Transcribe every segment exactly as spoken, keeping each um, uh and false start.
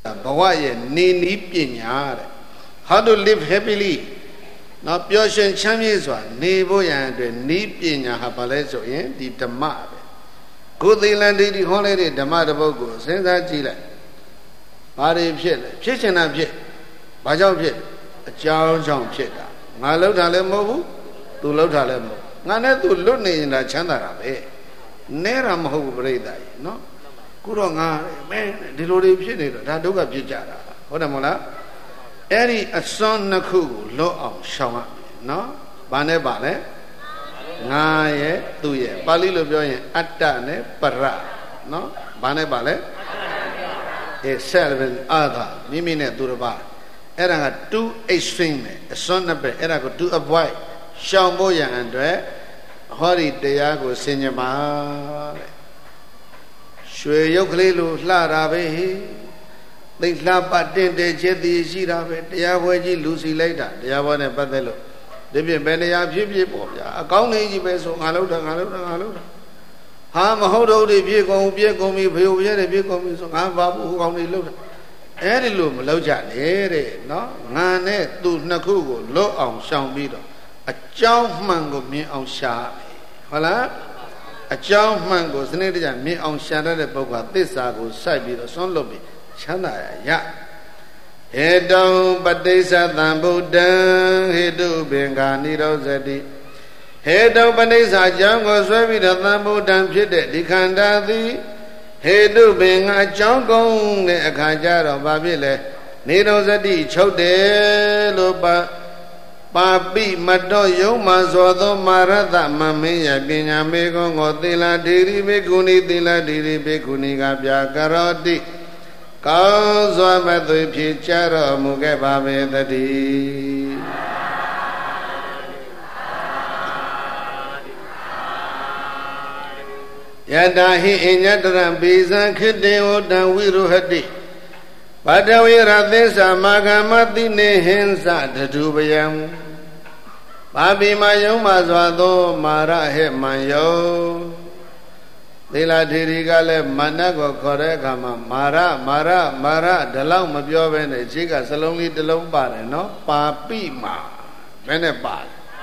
Bawaye Nini Pinya. How to live happily? Not Pioshan Chamizwa, Nebo and Ni Pinya Hapalezo in the Damad. Good the landed the holiday Damadabogo, Senda Gila. Body Pit, Pitchen of Pit, Bajo Pit, a Chow John Pit. Malo Talemo, to Lotalemo. None to Luni in the Chandara. Nera Maho Breda, no? Kuranga, man, the Lord Pit, Taduga Pijara. What a mola? Eri a son Naku, low of Shama, no? Bane Bale, Naye, Tuye, Bali Luboy, Atane, Para, no? Bane Bale, a servant other, Mimine Duraba. Era two extreme, a son of Era to avoid Shamboya and Hori Deago Sinema Shwe Yoklilu, Larabe. They laugh at the Jetty Shirabe, the Yawaji Lucy later, the Yawan and Badelo. They be Belia people, a county vessel, Halota, Halota, Halota. Ham Hodo, the vehicle, vehicle, me, the vehicle, so I'm Babu, only look. Any loom, Loja, Ere, no, Nane, do Nakugo, low on Shambito. A chow mango me on Sha. Hola? A chow mango, Senator, me on Shana, the Boga, this I go, Sabi, son lobby. Chana ya Hedo Badesa Tambudan Hedo Bengani Rosati Hedo Badesa Jango Swabi the Tambudan Pite Dikandadi Hedo Benga Jango Ne Akajaro Babile Nidosati Chote Loba Papi Mato Yoma Zodo Marata Mamia Pinya Mego Ngotila Diri Bekuni Tila Diri Bekuni Gabia Karoti Cause I'm the picture of Mugaba the D. Yada he in Yadram Bizan Kideo than Wiru Hadi. But we are this Amagamati Nehensa the Dubayam. Babi Mayoma Zwado Mara he Mayo. Dila Dirigale Manago Korekama Mara Mara Mara Dalau Mabioven Chica Salongi Delom Bare no Papi Ma Venebal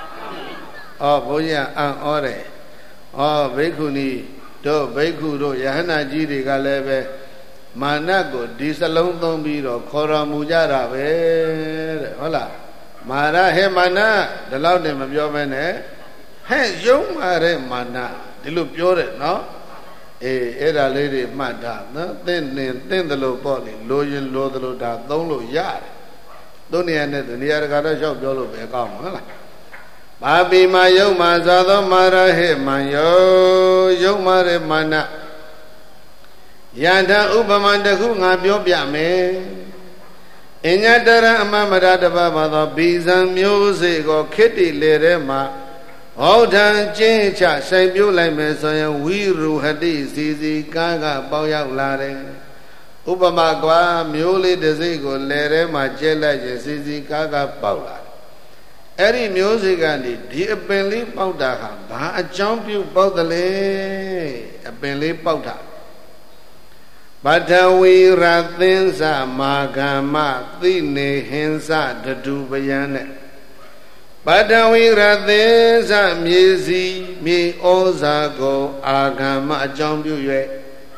Oh Boya An Ore Oh Bekuni Do Beku Do Yahana Jiri Galebe Manago Disalon Dombiro Kora Mujara Ve Hola Mara He Mana Dalau de Mabioven He Yom Are Mana Dilu Pure no Eh, era lady mada, no, then, then the low body, loyan, low the low down, don't low yard. Don't you end the near got shop, yellow become. Babi mayo, mazado mara he mayo, yo mare mana. Yanda ubamanda hunga biobia me. In Yadara Mamada Baba, Bizan music or kitty lerema. All done change, same you like me, so we ru hadi, zizi, gaga, boya, lare. Ubamagua, mule, the zigo, lere, majella, zizi, gaga, paula. Any music and it, dear Bentley powder, a jump you both the lay, a Bentley powder. But we rathinsa, magama, thine, hensa, the dubayane. Badawi Radeza Mizi Mi Ozago Agama Jambue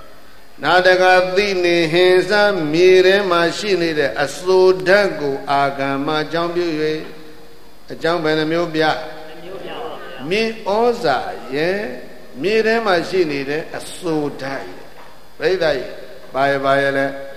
Nadaga Dini Hensa Mire Machine Asodago Agama Jambue a jump and a mubia Mi Oza ye Mire Machine Asodai Redai by Violet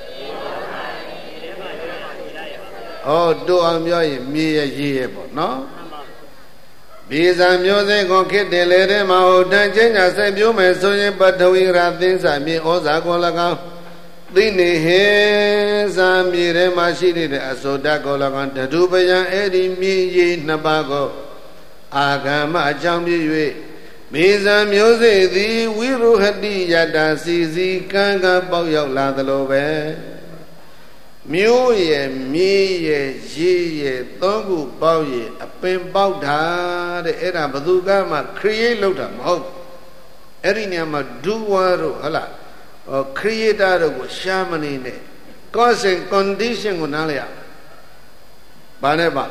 Oh do am yo mi ye no Bisa music on kid de lere ma o dan chenja se pyo me so yin patawi ra thin sa mi oza ko laga thi ni he sa mi re ma shi de asoda ko laga tadu payan edi mi yi na ba ko agama a chang pi yue Bisa music thi wiru hati yata si si kan ka pao yauk la thalo be Miu ye, mi ye, ye ye, tongu bao ye, a pen bao da, the era baduga create loda, mo. Erinia ma do waro, hala, or create out of shaman in it. cause and condition ကိုနားလဲရဘာနဲ့ပါ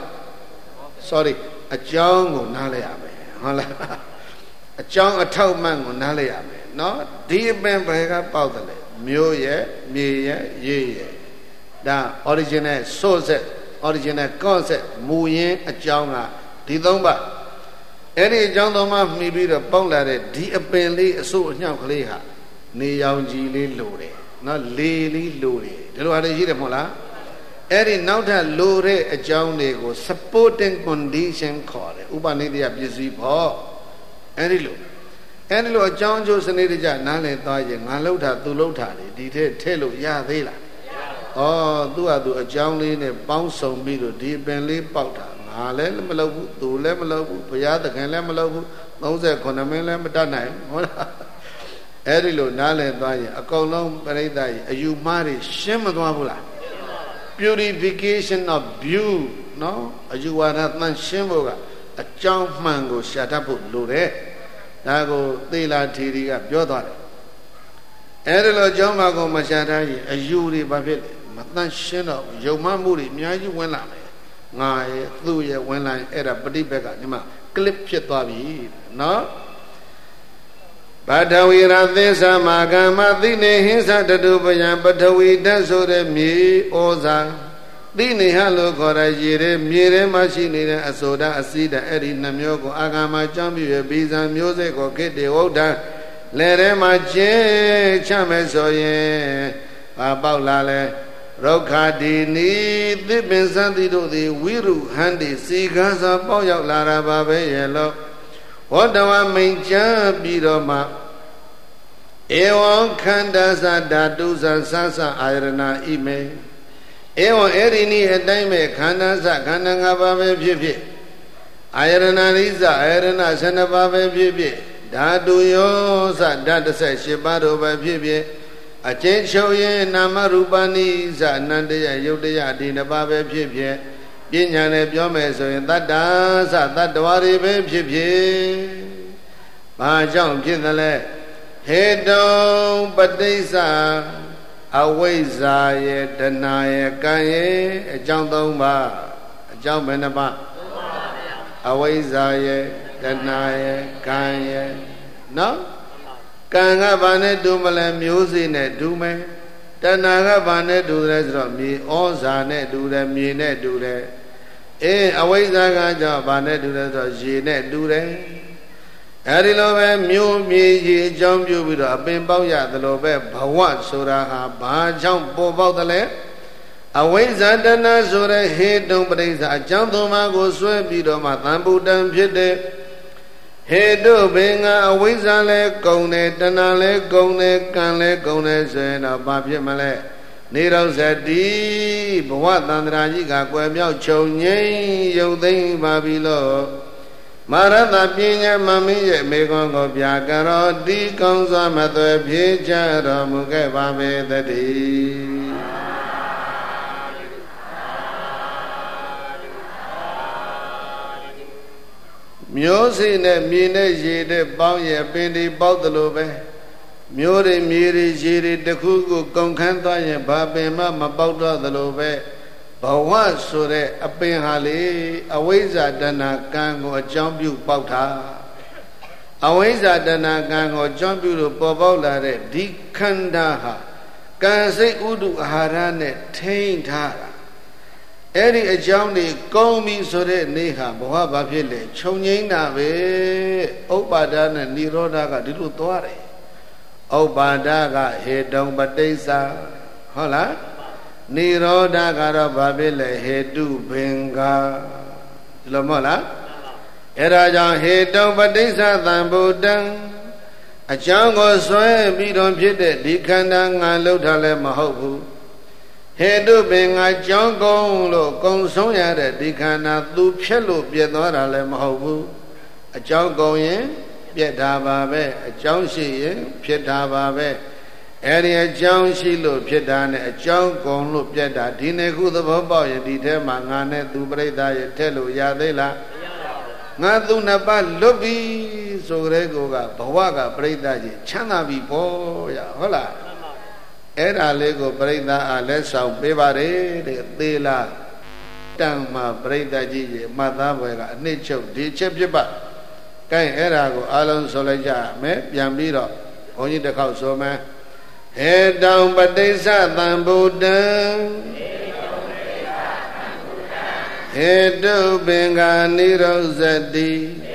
sorry အကြောင်းကိုနားလဲရမယ်ဟုတ်လားအကြောင်းအထောက်အမှန်ကိုနားလဲရမယ်နော်ဒီအပင်ဘယ်ကပေါက်တယ်လဲမျိုးရဲ့မြေရဲ့ရေရဲ့ဒါ original source original concept မူရင်းအကြောင်းကဒီသုံးပါအဲ့ဒီအကြောင်းသုံးပါမှီပြီးတော့ပေါက်လာတဲ့ဒီအပင်လေးအစိုးအညှောက်ကလေးဟာနေရောင်ကြီးလေးလိုတယ်နော်လေလေးလိုတယ်ဒီလိုအားတွေရှိတယ်မဟုတ်လားအဲ့ဒီနောက်ထပ်လိုတဲ့အကြောင်းတွေကို supporting condition ခေါ်တယ်ဥပနိဒေယပစ္စည်းပေါ့အဲ့ဒီလိုအဲ့ဒီလိုအကြောင်းအကျိုးစနစ်တကျနားလည်သွားရင်ငါလှုပ်တာသူလှုပ်တာတွေဒီထက်ထဲလို့ရသေးလားဩသူ့ဟာသူအကြောင်းလေးနဲ့ပေါင်းစုံပြီးတော့ဒီပင်လေးပေါက်တာငါလည်းမလုပ်ဘူးသူလည်းမလုပ်ဘူးဘုရားသခင်လည်းမလုပ်ဘူးသုံးဆယ်ခုနှစ်မင်းလည်းမတတ်နိုင်ဟုတ်လားအဲ့ဒီလိုနားလည်သွားရင်အကုန်လုံးပြိဿကြီးအယူမှားတွေရှင်းမသွားဘူးလား purification of view နော်အယူဝါဒသန့်ရှင်းဖို့ကအကြောင်းမှန်ကိုရှာတတ်ဖို့လိုတယ်ဒါကိုသေလာထီရီကပြောသွားတယ်အဲ့ဒီလိုအကြောင်းမှန်ကိုမရှာတတ်ရင်အယူတွေဘာဖြစ်လဲမသန့်ရှင်းတော့ယုံမှမှုတွေအများကြီးဝင်လာမယ်ငါရဲ့သူ့ရဲ့ဝင်လာရင်အဲ့ဒါပฏิပတ်ကဒီမှာ clip ဖြစ်သွားပြီနော်ပထဝီရသစ္စာမာကမ္မသိနေဟိသတတုပယံပထဝီဓာတ်ဆိုတဲ့မြေဩဇာသိနေဟလို့ခေါ်တဲ့ရေထဲမြေထဲမှာရှိနေတဲ့အဆိုဓာအစီဓာအဲ့ဒီနှမျိုးကိုအာဂမကြောင့်ပြည့်ပြီးဇံမျိုးစိတ်ကိုခေတ္တဝုဒ္ဓလဲထဲမှာကျင်းချမယ်ဆိုရင်ဘာပေါက်လာလဲရုက္ခတိနိသစ်ပင်စံတိတို့သည်ဝိရုဟန္တိစီကားစွာပေါက်ရောက်လာတာပါပဲရဲ့လို့ဝတ္တဝမိန်ချပြီးတော့မှဧဝံခန္ဓာသဓာတုသသသအာယရဏဣမေဧဝံအဲ့ဒီနည်းအတိုင်းပဲခန္ဓာသခန္ဓာ၅ပါးပဲဖြစ်ဖြစ်အာယရဏရိသအာယရဏ၁၂ပါးပဲဖြစ်ဖြစ်ဓာတုယောသဓာတ်၁၈ပါးတို့ပဲဖြစ်ဖြစ်အကျဉ်းချုပ်ရင်နာမရူပနိသအနန္တယယုတ်တယဒီနှစ်ပါးပဲဖြစ်ဖြစ်ပညာနဲ့ပြောမယ်ဆိုရင်တတ္တာသတတ္တဝါတွေပဲဖြစ်ဖြစ်ဘာကြောင့်ဖြစ်သလဲဟေတုံပဋိစ္စအဝိဇ္ဇာရဲ့တဏှာရဲ့ကံရဲ့အကြောင်းသုံးပါအကြောင်းဘယ်နှပါအဝိဇ္ဇာရဲ့တဏှာရဲ့ကံရဲ့နော်ကံကဘာနဲ့တူမလဲမျိုးစေ့နဲ့တူမယ်တဏှာကဘာနဲ့တူတယ်ဆိုတော့မြေဩဇာနဲ့တူတယ်မြေနဲ့တူတယ်အေးအဝိဇ္ဇာကကြောင့်ဘာနဲ့တူတယ်ဆိုတော့ရေနဲ့တူတယ်အဲဒီလိုပဲမျိုးမြေရေအကြောင်းပြုပြီးတော့အပင်ပေါက်ရသလိုပဲဘဝဆိုတာဟာဘာကြောင့်ပေါ်ပေါက်တယ်လဲအဝိဇ္ဇာတဏှာဆိုတဲ့ဟေတုံပရိစ္ဆာအကြောင်းသုံးပါးကိုဆွဲပြီးတော့မှသံဗုဒ္ဓံဖြစ်တဲ့ဟေတုဘင်္ဂအဝိဇ္ဇာလဲကုံတယ်တဏှာလဲကုံတယ်ကံလဲကုံတယ်ဆိုရင်တော့ဘာဖြစ်မလဲနေရောဇတိဘဝတန္တရာကြီးကကွယ်မြောက်ချုပ်ငိမ့်ရုပ်သိမ်းပါပြီလို့မရတပညာမမင်းရဲ့မေခွန်းကိုပြကရောတိကောင်းစွာမသွေဖြေချတော်မူခဲ့ပါပေတည်းမျိုးစိနဲ့မြေနဲ့ရေနဲ့ပေါင်းရဲ့ပင်ဒီပေါက်သလိုပဲမျိုးတွေမြေတွေရေတွေတခုခုကုန်ခန်းသွားရင်ဘာပင်မှမပေါက်တော့သလိုပဲဘဝဆိုတဲ့အပင်ဟာလေအဝိဇ္ဇာတဏှာကံကိုအကြောင်းပြုပေါက်တာအဝိဇ္ဇာတဏှာကံကိုအကြောင်းပြုလို့ပေါ်ပေါက်လာတဲ့ဒီခန္ဓာဟာကံစိတ်ဥဒုအာဟာရနဲ့ထိန်းထားတာအဲ့ဒီအကြောင်းတွေကောင်းပြီဆိုတဲ့နေ့ဟာဘဝဘာဖြစ်လဲခြုံငိမ့်တာပဲဥပ္ပါဒနဲ့និရောဓကဒီလိုသွားတယ်ဥပ္ပါဒကဟေတုံပဋိစ္စဟုတ်လားនិရောဓကတော့ဘာဖြစ်လဲဟေတုဘင်္ဂဒီလိုမဟုတ်လားအဲ့ဒါကြောင့်ဟေတုံပဋိစ္စသံဗုဒ္ဓံအကြောင်းကိုဆွဲပြီးတော့ဖြစ်တဲ့ဒီခန္ဓာငါလှုပ်ထားလည်းမဟုတ်ဘူးဟေတုပင်ငါကြောင်းကုန်းလို့ကုံဆုံးရတဲ့ဒီခန္ဓာသူဖြက်လို့ပြည့်သွားတာလည်းမဟုတ်ဘူးအကြောင်းကုန်းရင်ပြည့်တာပါပဲအကြောင်းရှိရင်ဖြစ်တာပါပဲအဲ့ဒီအကြောင်းရှိလို့ဖြစ်တာနဲ့အကြောင်းကုန်းလို့ပြည့်တာဒီနေ့ခုသဘောပေါက်ရင်ဒီထဲမှာငါနဲ့သူပြိဿရဲ့ထက်လို့ရသေးလားငါသူနှစ်ပါးလွတ်ပြီဆိုကြတဲ့ကောကဘဝကပြိဿကြီးချမ်းသာပြီပေါ့ရဟုတ်လားအဲ့ဒါလေးကိုပြိဿအားလက်ဆောင်ပေးပါတယ်တဲ့သေလားတန်မှာပြိဿကြီးကြီးမှတ်သားပွဲကအနှစ်ချုပ်ဒီချက်ဖြစ်ပါကဲအဲ့ဒါကိုအားလုံးဆိုလိုက်ကြမယ်ပြန်ပြီးတော့ဘုန်းကြီးတစ်ခေါက်ဆိုမယ်ဟေတောင်ပဋိစ္စသံဗုဒ္ဓံဟေတုပင်္ဂာနိရောဇတိ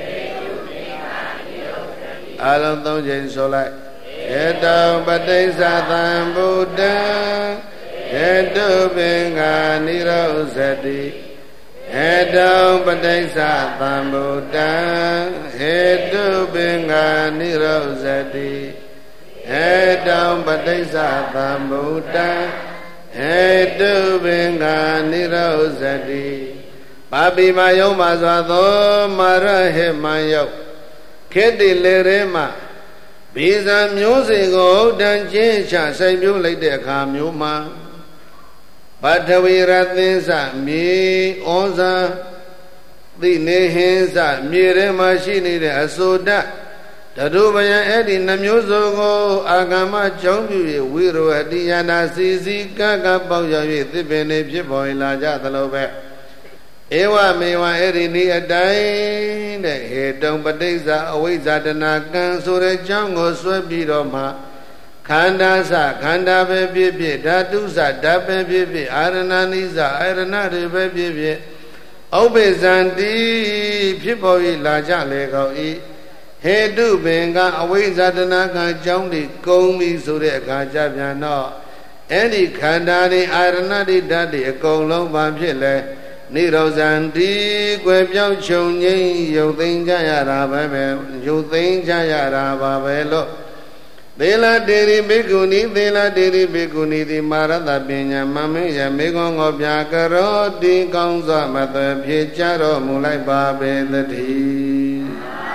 အားလုံးသုံးချိန်ဆိုလိုက်ဟေတောင်ပဋိစ္စသံဗုဒ္ဓံဟေတုပင်္ဂာနိရောဇတိဟေတောင်ပဋိစ္စသံဗုဒ္ဓံဟေတုပင်္ဂာနိရောဇတိဟေတောင်ပဋိစ္စသံဗုဒ္ဓံဟေတုပင်္ဂာနိရောဇတိပါပိမယုံပါစွာသောမာရဟေမံယုတ်ခေတ္တိလေရဲမှာဘိဇံမျိုးစေကိုတန်ချင်းချဆိုင်ပြုလိုက်တဲ့အခါမျိုးမှာပထဝီရသင်းစမြေဩဇာသိနေဟင်းစမြေထဲမှာရှိနေတဲ့အစိုးတတရုပယံအဲ့ဒီနှမျိုးစုံကိုအာဂမကြောင့်ပြု၍ဝိရောအတိယနာစီစီကကပေါက်ရောက်၍သစ်ပင်တွေဖြစ်ပေါ်လာကြသလိုပဲဧဝမေဝအဲ့ဒီနေ့အတိုင်းတဲ့ဟေတုံပဋိစ္စအဝိဇ္ဇတနာကံဆိုတဲ့ကြောင့်ကိုဆွဲပြီးတော့မှခန္ဓာစခန္ဓာပဲဖြစ်ဖြစ်ဓာတုစဓာတ်ပဲဖြစ်ဖြစ်အာရဏနိစအာရဏတွေပဲဖြစ်ဖြစ်ဥပ္ပေဇံတိဖြစ်ပေါ်၍လာကြလေကောဤဟေတုပင်ကအဝိဇ္ဇတနာကံကြောင့်ဒီကုံပြီဆိုတဲ့အခါကျပြန်တော့အဲ့ဒီခန္ဓာတွေအာရဏတွေဓာတ်တွေအကုန်လုံးဘာဖြစ်လဲနိရောဇန္တိကွယ်ပြောင်းချုပ်ငိမ့်ရုပ်သိမ်းကြရတာပဲပဲရုပ်သိမ်းကြရတာပါပဲလို့သေလတေရိဘိက္ခုနီသေလတေရိဘိက္ခုနီတိမာရတပညာမမင်းယမေကောငောပြကရောတိကောင်းစွာမသွေဖြေကြတော်မူလိုက်ပါပေသတည်း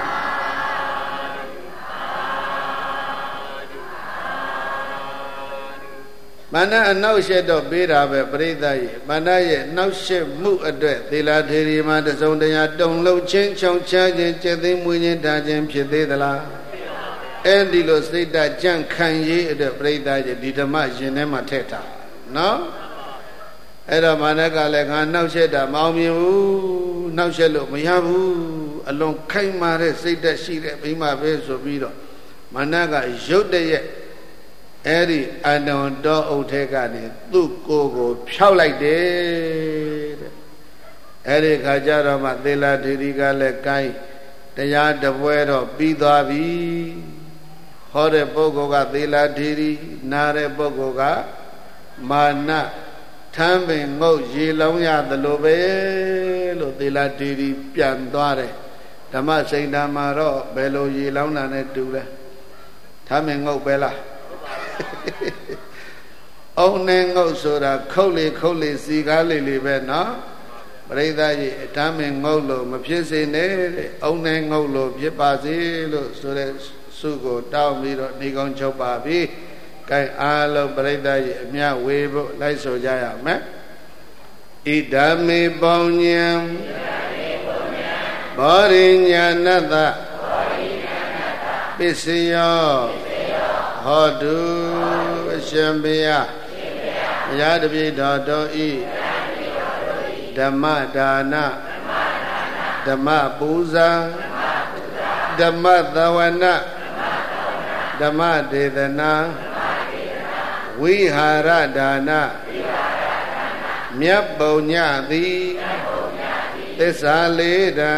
မာနအနောက်ရှက်တော့ပေးတာပဲပရိသတ်ရဲ့မာနရဲ့နောက်ရှက်မှုအတွက်သေလာထေရီမှာတစုံတရာတုံလုံးချင်းချောင်ချခြင်းကျက်သိမ်းမွေးခြင်းထားခြင်းဖြစ်သေးသလားအဲ့ဒီလိုစိတ်ဓာတ်ကြံ့ခံရေးအတွက်ပရိသတ်ရဲ့ဒီဓမ္မရှင်ထဲမှာထည့်ထားနော်အဲ့တော့မာနကလည်းငါနောက်ရှက်တာမအောင်မြင်ဘူးနောက်ရှက်လို့မရဘူးအလွန်ခိုင်မာတဲ့စိတ်ဓာတ်ရှိတဲ့မိမပဲဆိုပြီးတော့မာနကရုတ်တရက်အဲ့ဒီအနန္တောအုတ်ထဲကနေသူ့ကိုယ်ကိုဖြောက်လိုက်တယ်တဲ့အဲ့ဒီခါကျတော့မှသေလာထေရီကလည်းကိုင်းတရားတပွဲတော့ပြီးသွားပြီဟောတဲ့ပုဂ္ဂိုလ်ကသေလာထေရီနားတဲ့ပုဂ္ဂိုလ်ကမာနထမ်းပင်ငုတ်ရေလောင်းရသလိုပဲလို့သေလာထေရီပြန်သွားတယ်ဓမ္မစိန်ဓာမှာတော့ဘယ်လိုရေလောင်းတာနဲ့တူလဲထမ်းပင်ငုတ်ပဲလားအုံနဲ့ငုတ်ဆိုတာခုတ်လေခုတ်လေစီကားလေလေပဲနော်ပရိသတ်ကြီးအတမ်းမင်ငုတ်လို့မဖြစ်စေနဲ့တဲ့အုံနဲ့ငုတ်လို့ဖြစ်ပါစေလို့ဆိုတဲ့စုကိုတောင်းပြီးတော့နေကောင်းချုပ်ပါပြီ။ကဲအားလုံးပရိသတ်ကြီးအမြဝေဖို့လိုက်ဆိုကြရမယ်။ဣဒာမေပေါညံဘောရိညာဏတ္တပစ္စယောဟောတုအရှင်ဘုရားဘုရားတပိတော်တော်ဤဓမ္မဒါနဓမ္မပူဇာဓမ္မသဝနဓမ္မဒေသနာဝိဟာရဒါနမြတ်ပုံညသည်သစ္စာလေးတံ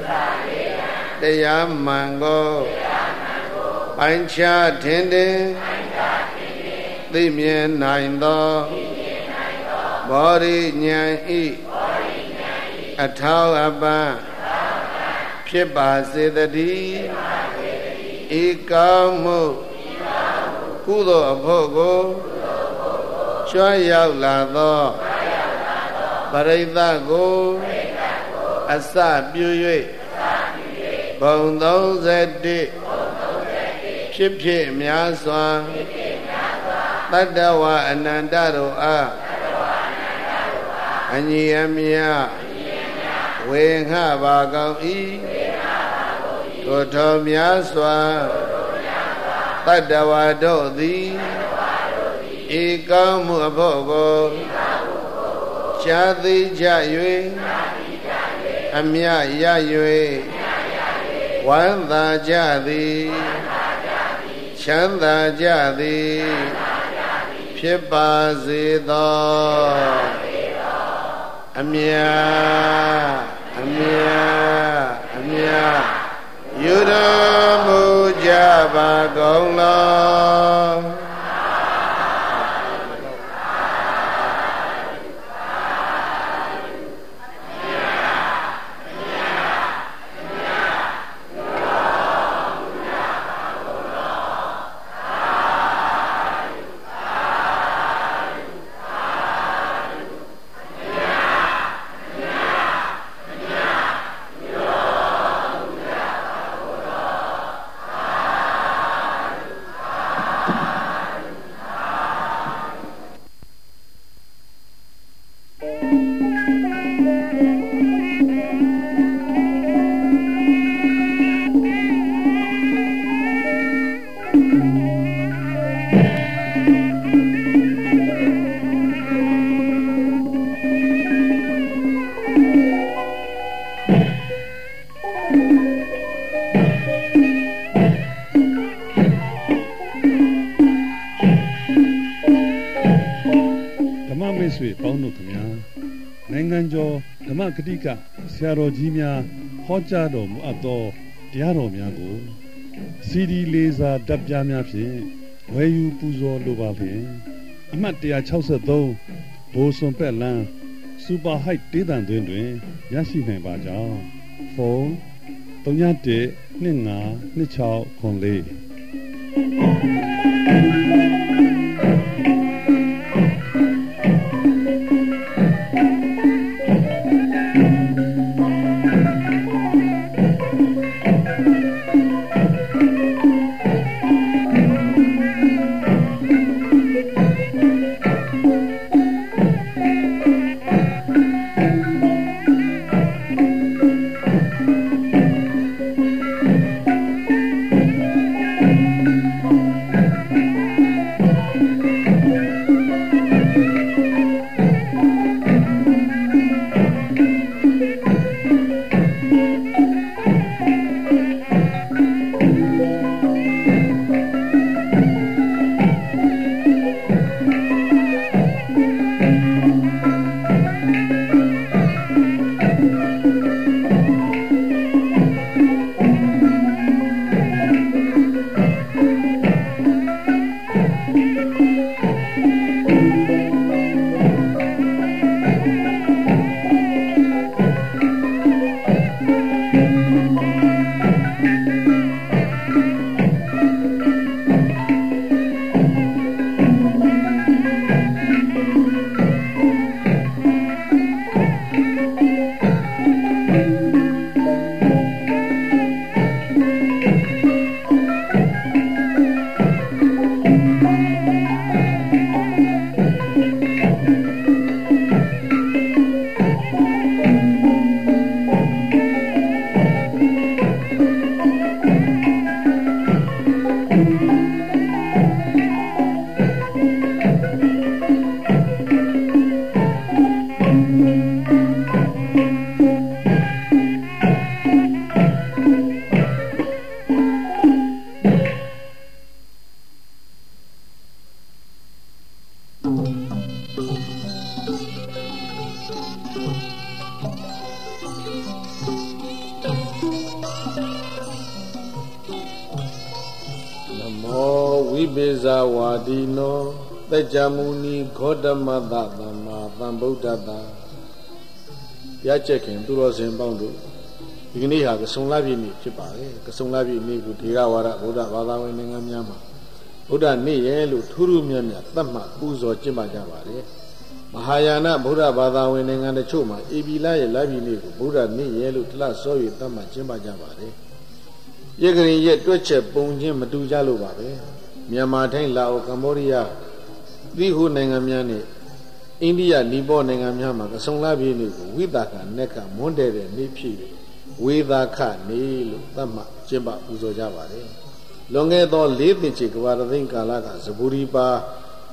တရားမှန်ကိုပိုင်းခြားထင်တယ်သိမြင်နိုင်သောဘောရိညာဤအထောက်အပံ့ဖြစ်ပါစေတည်းဤကောင်းမှုကုသိုလ်အဖို့ကိုကြွရောက်လာသောပရိသတ်ကိုအစပြု၍ဘုံသုံးဆယ်ဖြစ်ဖြစ်များစွာတတ္တဝအနန္တတို့အားအညီအမြဝေငှပါကောင်း၏ထိုထောများစွာတတ္တဝတို့သည်ဧကောင်းမှုအဖို့ကိုကြာသိကြ၍အမြရ၍ဝမ်းသာကြသည်ချမ်းသာကြသည်ဖြစ်ပါစေသောအမြအမြအမြယူတော်မူကြပါကုန်လောနိုင်ငံကျော်ဓမ္မဂတိကဆရာတော်ကြီးများဟောကြားတော်မူအပ်သောတရားတော်များကိုစီဒီလေးစာဓာတ်ပြားများဖြင့်ဝယ်ယူပူဇော်လိုပါဖြင့်အမှတ်one sixty-threeဘိုးစွန်ပက်လန်းစူပါဟိုက်တေးတန်သွင်းတွင်ရရှိနိုင်ပါကြောင်းဖုန်းthree one one two five two six seven four Wadiно Tejamuni Ghodamada Dhamma Dhambuddhata Yachekin Turosin Bandu Igniha Kasunglabi Chipare Kasunglabi Niku Tigawara Buddha Vadawi Ningamyama Buddha Ni Yelu Turu Myamya Dhamma Puzo Chimajavare Mahayana Buddha Vadawi Ninganda Chuma Ibila Labi Niku Buddha Ni Yelu Tla Soyi Dhamma Chimajavare Yegri Yet Twitche Punjim Madujalu Babe Myanmar Thai Lao Cambodia Dihu Nangamyani India Nibo Nangamyama Kasunglabi Niku Vidaka Neka Mondere Nipi Vidaka Nilu Dhamma Chimba Puzo Javare Longe do Lithi Chikvara Dinkalaka Zaburiba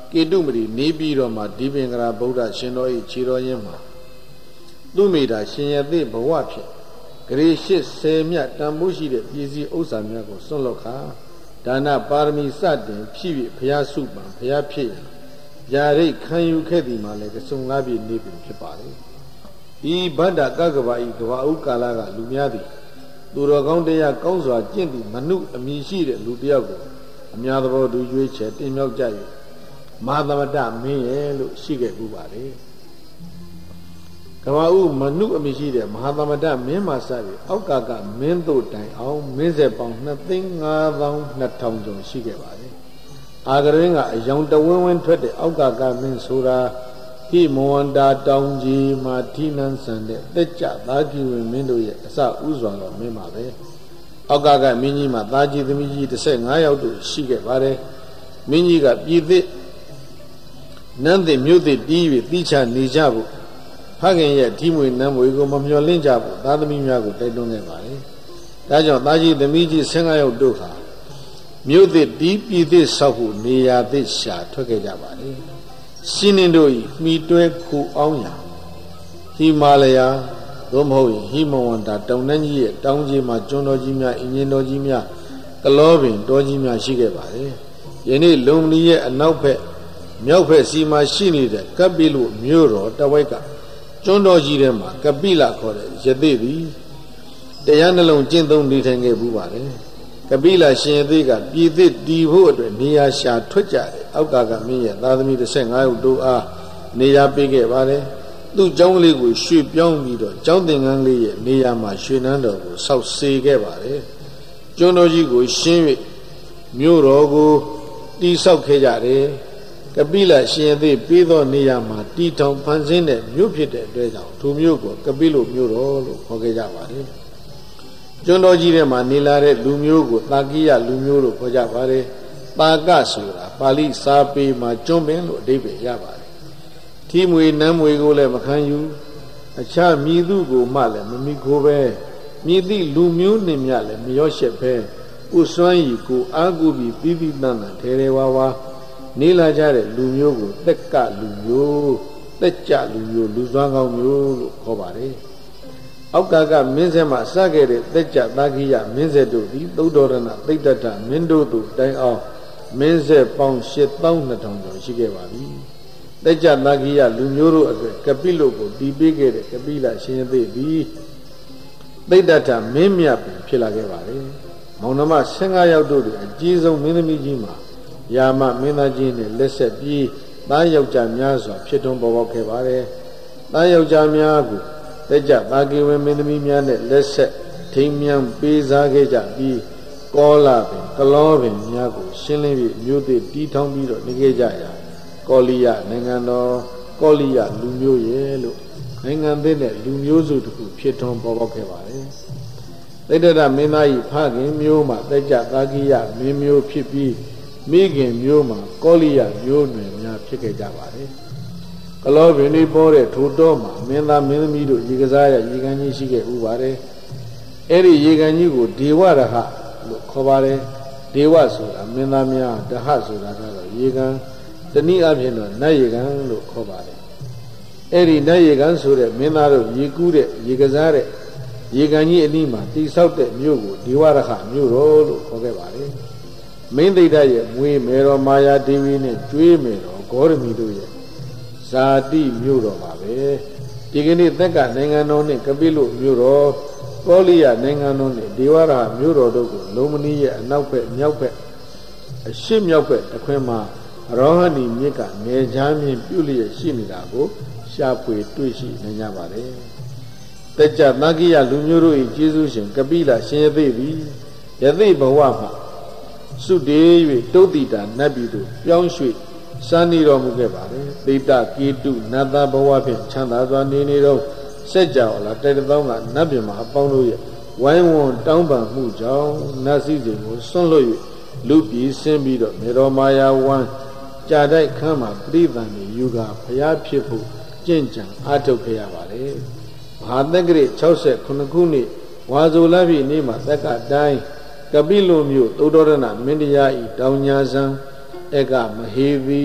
ကေတုမတိနေပြီးတော့မှဒီပင်္ဂရာဗုဒ္ဓရှင်တော်ဤခြေတော်ရင်းမှာသူမိတာရှင်ရသေးဘဝဖြစ်ဂရေရှိဆယ်မြတ်တန်ဖိုးရှိတဲ့ပြည်စည်းဥစ္စာများကိုစွန့်လွတ်ခါဒါနပါရမီစတင်ဖြစ်ပြီးဘုရားစုပံဘုရားဖြစ်ရယာရိတ်ခံယူခဲ့သည်မှာလည်းကစုံကားပြီးနေပြီဖြစ်ပါလေဒီဗဒ္ဒကကဘာဤကဘာဥကာလကလူများသည်သူတော်ကောင်းတရားကောင်းစွာကျင့်သည့်မနုအမည်ရှိတဲ့လူတစ်ယောက်ကိုအများသဘောတူရွေးချယ်တင်မြောက်ကြ၍မဟာသမတမင်းရဲ့လို့ရှိခဲ့ဥပါလေကဘာဥမနုအမည်ရှိတဲ့မဟာသမတမင်းမှာစပြီးအောက်ကကမင်းတို့တိုင်အောင်မင်းဆက်ပေါင်းနှစ်သိန်းငါးသောင်းနှစ်ထောင်ကျော်ရှိခဲ့ပါလေအာဂရင်းကအယောင်တဝင်းဝင်းထွက်တဲ့အောက်ကကမင်းဆိုတာဒီမဝန္တာတောင်ကြီးမှာထိနန်းဆန်တဲ့တက်ကြသားကြီးဝင်မင်းတို့ရဲ့အစဥစွာတော်မင်းပါပဲအောက်ကကမင်းကြီးမှာသားကြီးသမီးကြီးတစ်ဆက်ငါးယောက်တို့ရှိခဲ့ပါတယ်မင်းကြီးကပြည်သစ်နန်းသစ်မြို့သစ်တီး၍တိချနေကြဖို့ဖခင်ရဲ့ဓိမွေနန်းမွေကိုမမျှော်လင့်ကြဖို့သားသမီးများကိုတိုက်တွန်းခဲ့ပါတယ်ဒါကြောင့်သားကြီးသမီးကြီးဆယ်ငါးယောက်တို့ဟာမြို့သစ်တီးပြည်သစ်ဆောက်ဖို့နေရာသစ်ရှာထွက်ခဲ့ကြပါတယ်ရှင်နင်းတို့ဤမိတွဲခုအောင်ရာဟိမာလယာသို့မဟုတ်ဟိမဝန္တာတောင်တန်းကြီးရဲ့တောင်ကြီးမှာကျွန်းတော်ကြီးများအင်ဂျင်တော်ကြီးများကလောပင်တော်ကြီးများရှိခဲ့ပါတယ်ယနေ့လုံမီရဲ့အနောက်ဘက်မြောက်ဘက်စီမှာရှိနေတဲ့ကပိလုမြို့တော်တဝိုက်ကကျွန်းတော်ကြီးထဲမှာကပိလခေါ်တဲ့ယသိသည်တရားနှလုံးကျင့်သုံးနေထိုင်ခဲ့ဘူးပါတယ်ကပိလရှင်ယသိကပြည်သစ်တည်ဖို့အတွက်နေရာရှာထွက်ကြတယ်အောက်ကကမင်းရဲ့သားသမီးတစ်ငါးယောက်တို့အားနေရာပေးခဲ့ပါတယ်သူ့ကျောင်းကလေးကိုရွှေ့ပြောင်းပြီးတော့ကျောင်းသင်္ကန်းလေးရဲ့နေရာမှာရွှေနန်းတော်ကိုဆောက်စေခဲ့ပါတယ်ကျွန်းတော်ကြီးကိုရှင်း၍မြို့တော်ကိုတီးဆောက်ခဲ့ကြတယ်ကပိလရှင်ယသိပြီးသောနေရာမှာတီထောင်ဖန်ဆင်းတဲ့မြို့ဖြစ်တဲ့အတွက်ကြောင့်ထိုမြို့ကိုကပိလုမြို့တော်လို့ခေါ်ခဲ့ကြပါတယ်ကျွန်းတော်ကြီးထဲမှာနေလာတဲ့လူမျိုးကိုတာကိယလူမျိုးလို့ခေါ်ကြပါတယ်တာကဆိုတာပါဠိစာပေမှာကျွန်းပင်လို့အဓိပ္ပာယ်ရပါတယ်ထီမွေနမ်းမွေကိုလည်းမခံယူအခြားမြည်သူကိုမှလည်းမမိခိုးပဲမြည်သည့်လူမျိုးနှင့်မြလည်းမရော့ရှက်ပဲဥစွမ်းဤကိုအာကုပြီးပြီးပြီးတန်းတန်းထဲထဲဝါဝါနေလာကြတဲ့လူမျိုးကိုတက်ကလူမျိုးတက်ကြလူမျိုးလူစွမ်းကောင်းမျိုးလို့ခေါ်ပါတယ်အောက်ကကမင်းဆက်မှစခဲ့တဲ့တက်ကြသာကိယမင်းဆက်တို့သည်သုဒ္ဓရဏသိတ္တတမင်းတို့တို့တိုင်အောင်မင်းဆက်ပေါင်းရှစ်သောင်းနှစ်ထောင်ကျော်ရှိခဲ့ပါပြီတက်ကြသာကိယလူမျိုးတို့အတွက်ကပိလုကိုတည်ပေးခဲ့တဲ့ကပိလရှင်ယသိသည်သိတ္တတမင်းမြတ်ပင်ဖြစ်လာခဲ့ပါတယ်မောင်နှမဆယ်ငါးယောက်တို့တွင်အကြီးဆုံးမင်းသမီးကြီးမှာယာမမင်းသားကြီးနဲ့လက်ဆက်ပြီးသားယောက်ျားများစွာဖြစ်ထွန်းပေါ်ပေါက်ခဲ့ပါတယ်သားယောက်ျားများကိုတက်ကြသာကိဝေမင်းသမီးများနဲ့လက်ဆက်ထိမ်းမြန်းပေးစားခဲ့ကြပြီးကောလာပင်ကလောပင်များကိုရှင်းလင်းပြီးမြို့သစ်တီးထောင်ပြီးတော့နေခဲ့ကြရာကောလိယနိုင်ငံတော်ကောလိယလူမျိုးရဲ့လို့နိုင်ငံသစ်နဲ့လူမျိုးစုတစ်ခုဖြစ်ထွန်းပေါ်ပေါက်ခဲ့ပါတယ်သိတ္တရမင်းသား၏ဖခင်မျိုးမှာတက်ကြသာကိယမင်းမျိုးဖြစ်ပြီးမိခင်မျိုးမှာကောလိယမျိုးနွယ်များဖြစ်ခဲ့ကြပါတယ်ကလောပင်လေးပေါ်တဲ့ထိုတော်မှာမင်းသားမင်းသမီးတို့ရေကစားရရေကန်ကြီးရှိခဲ့ဥပါတယ်အဲ့ဒီရေကန်ကြီးကိုဒေဝရဟလို့ခေါ်ပါတယ်ဒေဝဆိုတာမင်းသားများဒဟဆိုတာကတော့ရေကန်တနည်းအားဖြင့်တော့နတ်ရေကန်လို့ခေါ်ပါတယ်အဲ့ဒီနတ်ရေကန်ဆိုတဲ့မင်းသားတို့ရေကူးတဲ့ရေကစားတဲ့ရေကန်ကြီးအနီးမှာတိဆောက်တဲ့မြို့ကိုဒေဝရဟမြို့တော်လို့ခေါ်ခဲ့ပါတယ်မင်းသိဒ္ဓရဲ့မွေးမေတော်မာယာဒေဝီနဲ့ကျွေးမေတော်ဂေါရမီတို့ရဲ့ဇာတိမြို့တော်ပါပဲဒီကနေ့သက်ကနိုင်ငံတော်နဲ့ကပိလုမြို့တော်ကောလိယနိုင်ငံတော်နဲ့ဒေဝရဟမြို့တော်တို့ကိုလုံမနီးရဲ့အနောက်ဘက်မြောက်ဘက်အရှေ့မြောက်ဘက်တစ်ခွင်မှာရောဟဏီမြစ်ကနေချမ်းမြင့်ပြုလျက်ရှိနေတာကိုရှာဖွေတွေ့ရှိနိုင်ကြပါတယ်တက်ကြသကိယလူမျိုးတို့၏ကျေးဇူးရှင်ကပိလရှင်ယသိသည်ယသိဘဝမှာစုတည်၍တုတ်တိတာနတ်ပြည်သို့ပြောင်းရွှေ့စံနေတော်မူခဲ့ပါတယ်သိတ္တကေတုနတ်သားဘဝဖြင့်ချမ်းသာစွာနေနေတော့စက်ကြော်လာတိုက်တောင်းကနတ်ပြည်မှာအပေါင်းတို့ရဲ့ဝိုင်းဝန်းတောင်းပန်မှုကြောင့်နတ်စည်းစိမ်ကိုဆွန့်လွတ်၍လူပြည်ဆင်းပြီးတော့မေတော်မာယာဝမ်းကြာတိုက်ခမ်းမှာပြိသန်နေယူကဘုရားဖြစ်ဖို့ကြင်ကြံအားထုတ်ခဲ့ရပါတယ်မဟာသက္ကရာ၆ခုခုနှစ်ဝါဆိုလပြည်နေ့မှာသက္ကတိုင်းကပိလုမြို့သုဒ္ဓရဏမင်းတရားဤတောင်ညာဇံဧကမဟေဝီ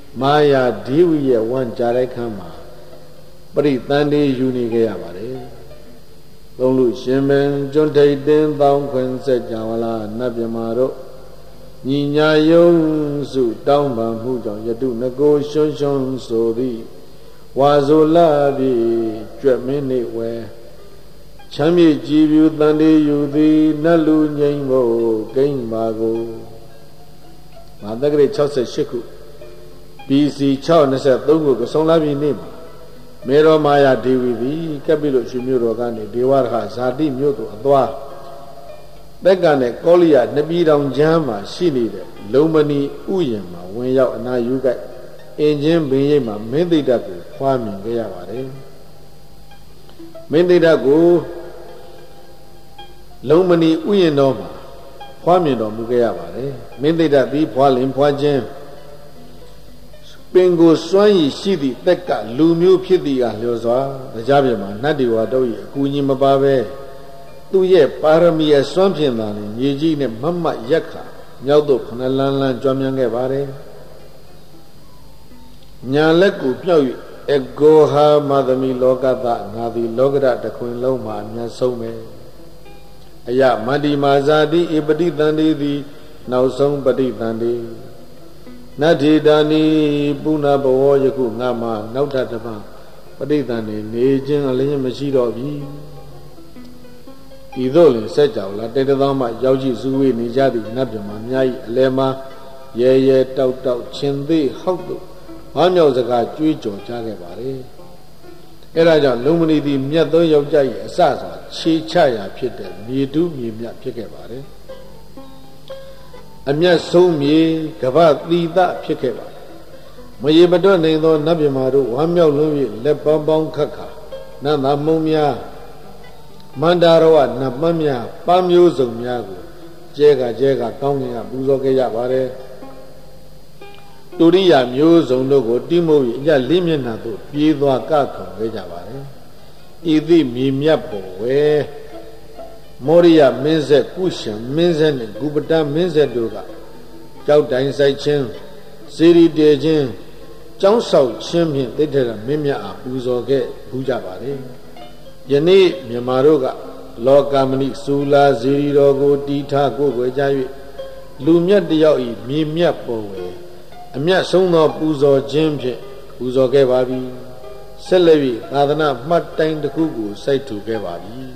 Maya Diviya one Jarekama Paritandi Unigayabare Lulu Shimen Jonte Den Down Quinset Javala Nabiamaro Nina Yung Su Down Bambujo Yadu Nago Shon Shon Sodi Wazolabi Dramini where Chami Jibu Tandi Yudi Nalu Nyango Gain Mago Madagre Chose Shiku B C Chow Nasa Togo Solabi Name Mero Maya Devi Capilo Shimurogani Dewarha Zadi Mutu Adwa Begane Kolia Nabiram Jama Shini Lomani Uyama when you and I you got engine Bima Mendidaku farming Gayavare Mendidaku Lomani Uyanoma, Pamino Mugayavare, Mendida be Palim Pajem Bingo Swai Sidi, Teka, Lumu Pidia, Loza, the Jabima, Nadiwa Doi, Kunyimababe, Tuye, Paramia Swampian, Yejine, Mama Yaka, Nyaldo, Panalan, Jamyangavare Nyaleku, Pyo, Egoha, Madami Logada, Nadi Logada, the Queen Loma, Nyasome. Aya Madi Mazadi Ibadi Dandi di Nausong Badi Dandi Nadi Dani Buna Bawo Yaku Nama Nauta Tapa Badi Dandi Nejin Alayam Mashido Bi Idol Sajawla Tedama Yauji Zui Nijadi Nabjama Nyai Alema Ye Ye Tau Tau Chindi Haudu Hamyo Zaka Juijo Jagabari Eraja Lumini di Miado Yaujai Sasa Chi Chaya Pite, Midu Mimia Pikebare Amia Sumi, Kavat Lida Pikeba. Mayabadone, though Nabimaru, Hamyo Lumi, Lepambon Kaka, Nana Mumia Mandaroa, Namamia, Pamu Zumiago, Jega Jega, Tonga, Buzoga Bare Turia Muzonogo, Dimo, Yalimina, Pidua Kako, Vejavare. Idi Mimiapo, where Moria Menze Cushion, Menzen, Gubata Menze Duga, Chao Dainsai Chen, Siri Dejin, Chao Sao Champion, they tell a Mimia, Buzoge, Bujabari, Yane, Yamaroga, Log Gamani, Sula, Ziri Rogo, Dita, Gogo, Javi, Lumia Dioi, Mimiapo, Amia Sono Buzo, Jimje, Buzoge Babi. Celebi, Adana, Martin the Kugu, say to Gavari.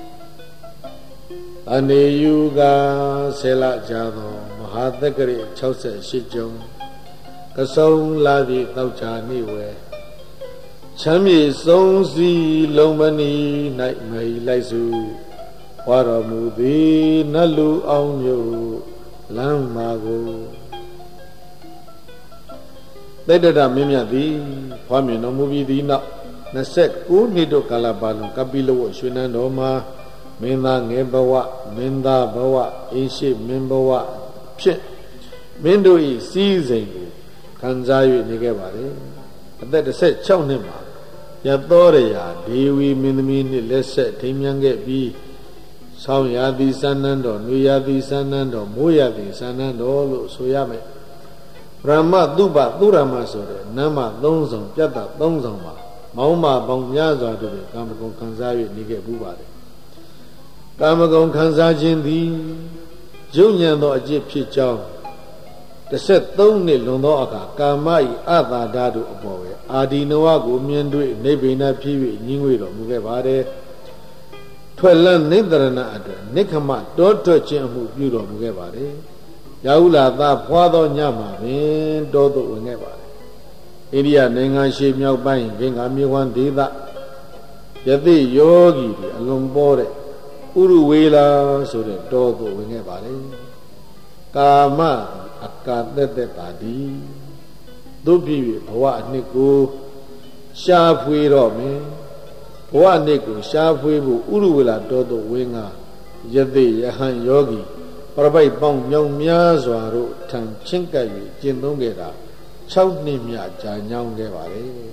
Ane Yuga, Sela Jado, Mahadagari, Chose, Shijong, Kasong Lavi, Naucha, Niwe. Chami, Songzi, Lomani, Night May, Laisu, Waramudi, Nalu, Aunyo, Lamago. They did a mimia di, Pami no movie di na, Nasek, Unido Calabalu, Kabilo, Shunanoma, Menda Nebawa, Menda Bawa, Ishi, Membawa, Pit, Mendo is seizing, Kanzayu Nigabari. That is said, Chownema, Yatoria, Dewi Minamini, let's set, Timyange be, Sawyadi Sanando, Nuyadi Sanando, Muyadi Sanando, Suyame. Rama Duba Durama Sore, Nama Dongzong, Piata Dongzongma, Mauma Bongyaza to the Kamakon Kanzavi Nige Bubari. Kamakon Kanzajin di Junior no Ajip Chichao. The set Doni Lonoaka, Kamai Ada Dadu Aboe, Adi Noago, Miandu, Nebina Pivi, Ninguido, Mugabare, Twelve Nidrana Adra, Nikama, Doctor Chiamu, Budo Mugabare. Yaula da Puado Nyama, Ben Dodo Wineva. India Nenga Shim Yao Bang, Venga Miwan Dida Yadi Yogi, Alombore, Uruwela, so the Dodo Wineva. Kama, Akadete Tadi, Dubi, Hoa Niku, Shafui Romi, Hoa Niku, Shafui, Uruwela Dodo Winga, Yadi Yahan Yogi. Parabai Bong Yong Mia Zwaro, Tan Chinkai, Jindongera, Chow Nimia, Janyang Gavare.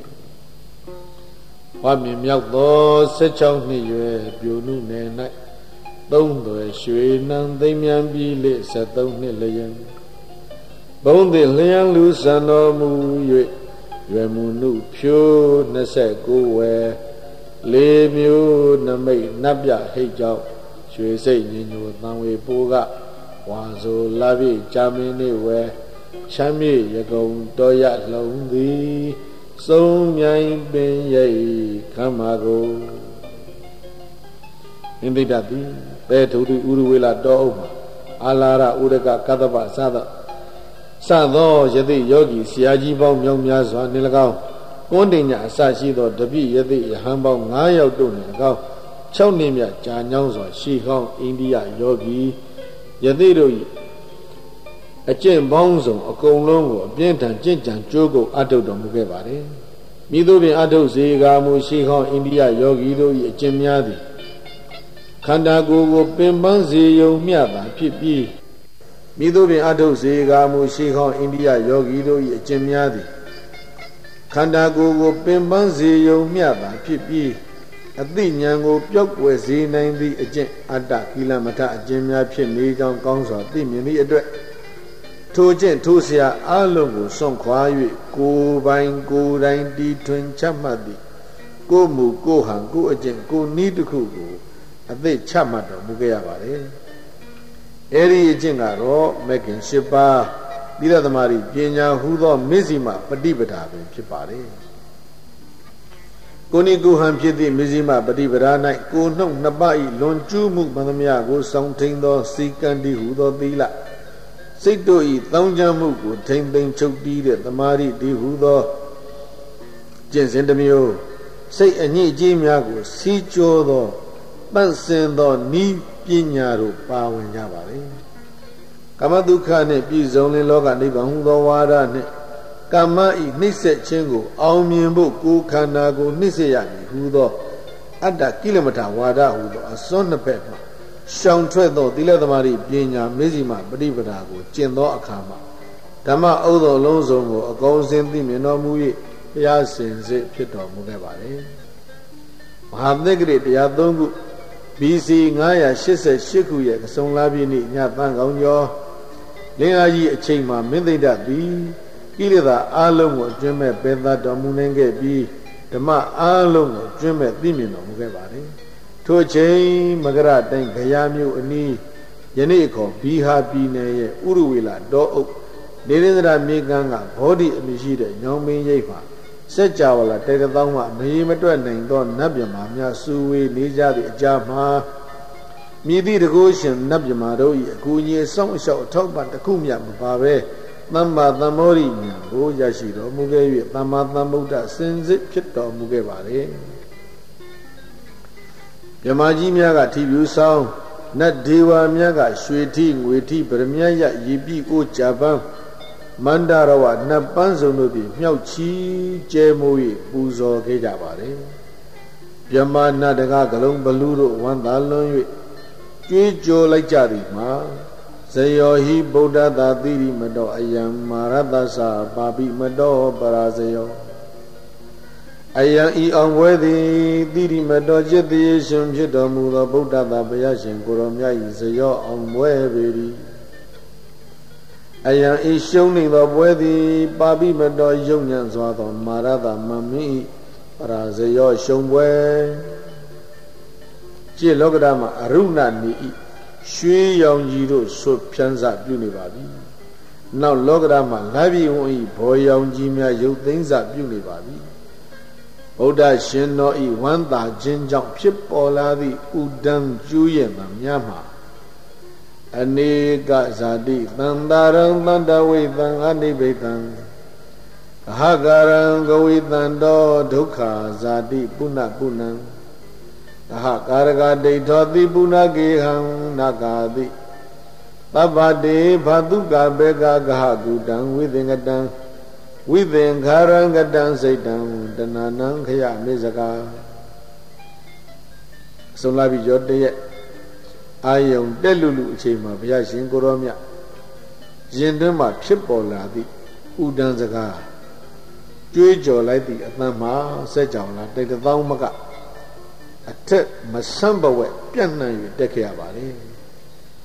Wami Miao, Sechow Ni, Bunu Night, Don't do a Shui Nang, they mian be lit, said Don't Nilayan. ဘုံသည်လျံလူစံတော်မူ၍ရွယ်မှုနုဖြိုးနှစ်ဆက်ကိုဝယ်လေးမျိုးနမိတ်နတ်ပြဟိတ်ကြောင့်ရွှေစိတ်ညင်ညိုသံဝေပိုးကဝါဆိုလာပြည့်ကြာမင်းနေဝဲချမ်းမြေရကုံတော်ရလုံးသည်စုံမြိုင်ပင်ရိပ်ခမ်းမာကိုအင်းဒိဋ္ဌတိပဲထုတုဥရဝေလာတောအုပ်မှာအာလာရဥဒကကတ္တပစသစသောယသိယောဂီဆရာကြီးပေါင်းမြောက်များစွာနေ၎င်းကွန်းတင်ညာအစရှိသောတပိယသိယဟန်ပေါင်း၅ယောက်တို့နေ၎င်း၆နှစ်မြတ်ကြာညောင်းစွာရှေခေါင်းအိန္ဒိယယောဂီယသိတို့၏အကျင့်ပေါင်းစုံအကုန်လုံးကိုအပြင်းထန်ကြင်ကြံကြိုးကုပ်အထုတ်တော်မူခဲ့ပါတယ်မိတို့ပင်အထုတ်စေကာမူရှေခေါင်းအိန္ဒိယယောဂီတို့၏အကျင့်များသည်ခန္ဓာကိုယ်ကိုပင်ပန်းစေယုံမျှသာဖြစ်ပြီးမိတို့ပင်အထုတ်စေကာမူရှေခေါင်းအိန္ဒိယယောဂီတို့၏အကျင့်များသည်ခန္ဓာကိုယ်ကိုပင်ပန်းစေယုံမျှသာဖြစ်ပြီးအသိဉာဏ်ကိုပျောက်ကွယ်စေနိုင်သည့်အကျင့်အတ္တကိလမထအကျင့်များဖြစ်နေကြောင်းကောင်းစွာသိမြင်သည့်အတွက်ထိုကျင့်ထိုဆရာအလုံးကိုစွန့်ခွာ၍ကိုယ်ပိုင်ကိုယ်တိုင်တီထွင်ချမှတ်သည့်ကိုယ်မူကိုယ်ဟန်ကိုယ်အကျင့်ကိုယ်နည်းတစ်ခုကိုအသိချမှတ်တော်မူခဲ့ရပါတယ်အဲဒီအကျင့်ကတော့မဂ်ခင်၈ပါးသီလသမารိပညာဟူသောမဇ္ဈိမပฏิပဒါပင်ဖြစ်ပါတယ်ကိုယ်နိကိုယ်ဟန်ဖြစ်သည့်မဇ္ဈိမပฏิပဒါ၌ကိုယ်နှုတ်နှစ်ပါး၏လွန်ကျူးမှုမှန်သမျှကိုစောင့်ထိန်သောစီကံတည်းဟူသောသီလစိတ်တို့၏တောင်းကြမှုကိုထိမ့်သိမ့်ချုပ်တီးတဲ့သမာဓိတည်းဟူသောကျင့်စဉ်တစ်မျိုးစိတ်အညစ်အကြေးများကိုစီးကြောသောတန့်စင်သောနိပညာတို့ပါဝင်ကြပါလေကာမဒုက္ခနှင့်ပြည်စုံလင်လောကနိဗ္ဗာန်ဟူသောဝါဒနှင့်ကာမ၏နှိမ့်ဆက်ခြင်းကိုအောင်မြင်ဖို့ကိုယ်ခန္ဓာကိုနှိမ့်ဆက်ရမည်ဟူသောအတ္တကိလမထဝါဒဟူသောအစွန်းနှစ်ဖက်မှရှောင်ထွက်သောသီလသမารိပညာမဇ္ဈိမပฏิပဒါကိုကျင့်သောအခါမှာဓမ္မဥဒ္ဒောလုံးစုံကိုအကုန်စင်သိမြင်တော်မူ၍တရားစင်စစ်ဖြစ်တော်မူခဲ့ပါလေမဟာသက္ကရိတရားသုံးခု ဘီ စီ ၅၈၈ ခုရဲ့ကစုံလာပြည့်နေ့ညပန်းကောင်းကျော်လင်းအားကြီးအချိန်မှာမင်းသိဒ္ဓသည်ကိလေသာအလုံးကိုကျွမ်းမဲ့ပယ်သတော်မူနိုင်ခဲ့ပြီးဓမ္မအလုံးကိုကျွမ်းမဲ့သိမြင်တော်မူခဲ့ပါတယ်ထို့ချိန်မကရတိုင်းဂယာမြို့အနီးယနေ့ခေါ်ဘီဟာပြည်နယ်ရဲ့ဥရဝေလာတောအုပ်နေရင်းသရမြေကမ်းကဘောဓိအမည်ရှိတဲ့ညောင်မင်းရိပ်မှာစัจ java လာတေတသောင်းမှမရေမတွက်နိုင်သောနတ်မြမာများစုဝေးနေကြသည့်အကြမှာမြည်သည့်တကုရှင်နတ်မြမာတို့၏အကူအညီအဆောင်အရှောက်အထောက်ပံ့တစ်ခုမျှမပါဘဲသမ္မာသမ္မောရိဉာဏ်ကိုရရှိတော်မူခဲ့၍သမ္မာသမ္ဗုဒ္ဓစင်စစ်ဖြစ်တော်မူခဲ့ပါလေမြမကြီးများကထီပြူဆောင်နတ်ဒေဝများကရွှေထီငွေထီဗရမယရရေပြီအိုဂျပန်မန္တရဝနတ်ပန်းစုံတို့သည်မြောက်ချီကျဲမိုး၍ပူဇော်ခဲ့ကြပါလေမြမနတ်တကားကလုံးဘလူးတို့ဝမ်းသာလွန်၍ကြွေးကြော်လိုက်ကြသည်မှာဇယောဟိဗုဒ္ဓသာတိရိမတောအယံမာရတ္တသပါပိမတောပရာဇယောအယံဤအောင်ဝဲသည်တိရိမတောจิตတိရှင်ဖြစ်တော်မူသောဗုဒ္ဓသာဘုရားရှင်ကိုရောမြတ်၏ဇယောအောင်ဝဲပေ၏အယံဤရှုံးနေသောပွဲသည်ပါပိမတောယုံညံ့စွာသောမာရတမမင်း၏ပရာဇယောရှုံးပွဲจิตလောကဓာတ်မှာအရုဏနေ၏ရွှေရောင်ကြီးတို့ဆွဖြန်းစပြုနေပါပြီနောက်လောကဓာတ်မှာလာပြီဝ၏ဘောရောင်ကြီးများရုပ်သိမ်းစပြုနေပါပြီဗုဒ္ဓရှင်တော်ဤဝမ်းသာခြင်းကြောင့်ဖြစ်ပေါ်လာသည့်ဥဒံကျူးရဲ့မှများမှာအနေကဇာတိသံတာရံသန္တဝိသံအနိဗ္ဗိတံအဟကာရံဂဝိတံတောဒုက္ခဇာတိပုဏ္ဏပုဏ္ဏံအဟကာရကဒိဋ္ဌောတိပုဏ္ဏကေဟံနာဂာတိသဗ္ဗတေဘာတုကဘေကဂဟကုတံဝိသင်္ကတံဝိသင်္ခာရံကတံစိတ်တံတဏနံခယမေဇကာဆုံးလာပြီရောတရက်အာယုံတက်လူလူအချိန်မှာဘုရားရှင်ကိုရောမြတ်ရင်တွင်းမှာဖြစ်ပေါ်လာသည့်ဥဒံစကားကြွေးကြော်လိုက်သည့်အသံမှာစက်ကြောင်လာတိတ်တောင်းမကအထက်မဆန့်ဘဝက်ပြန့်နှံ့၍တက်ခဲ့ရပါလေ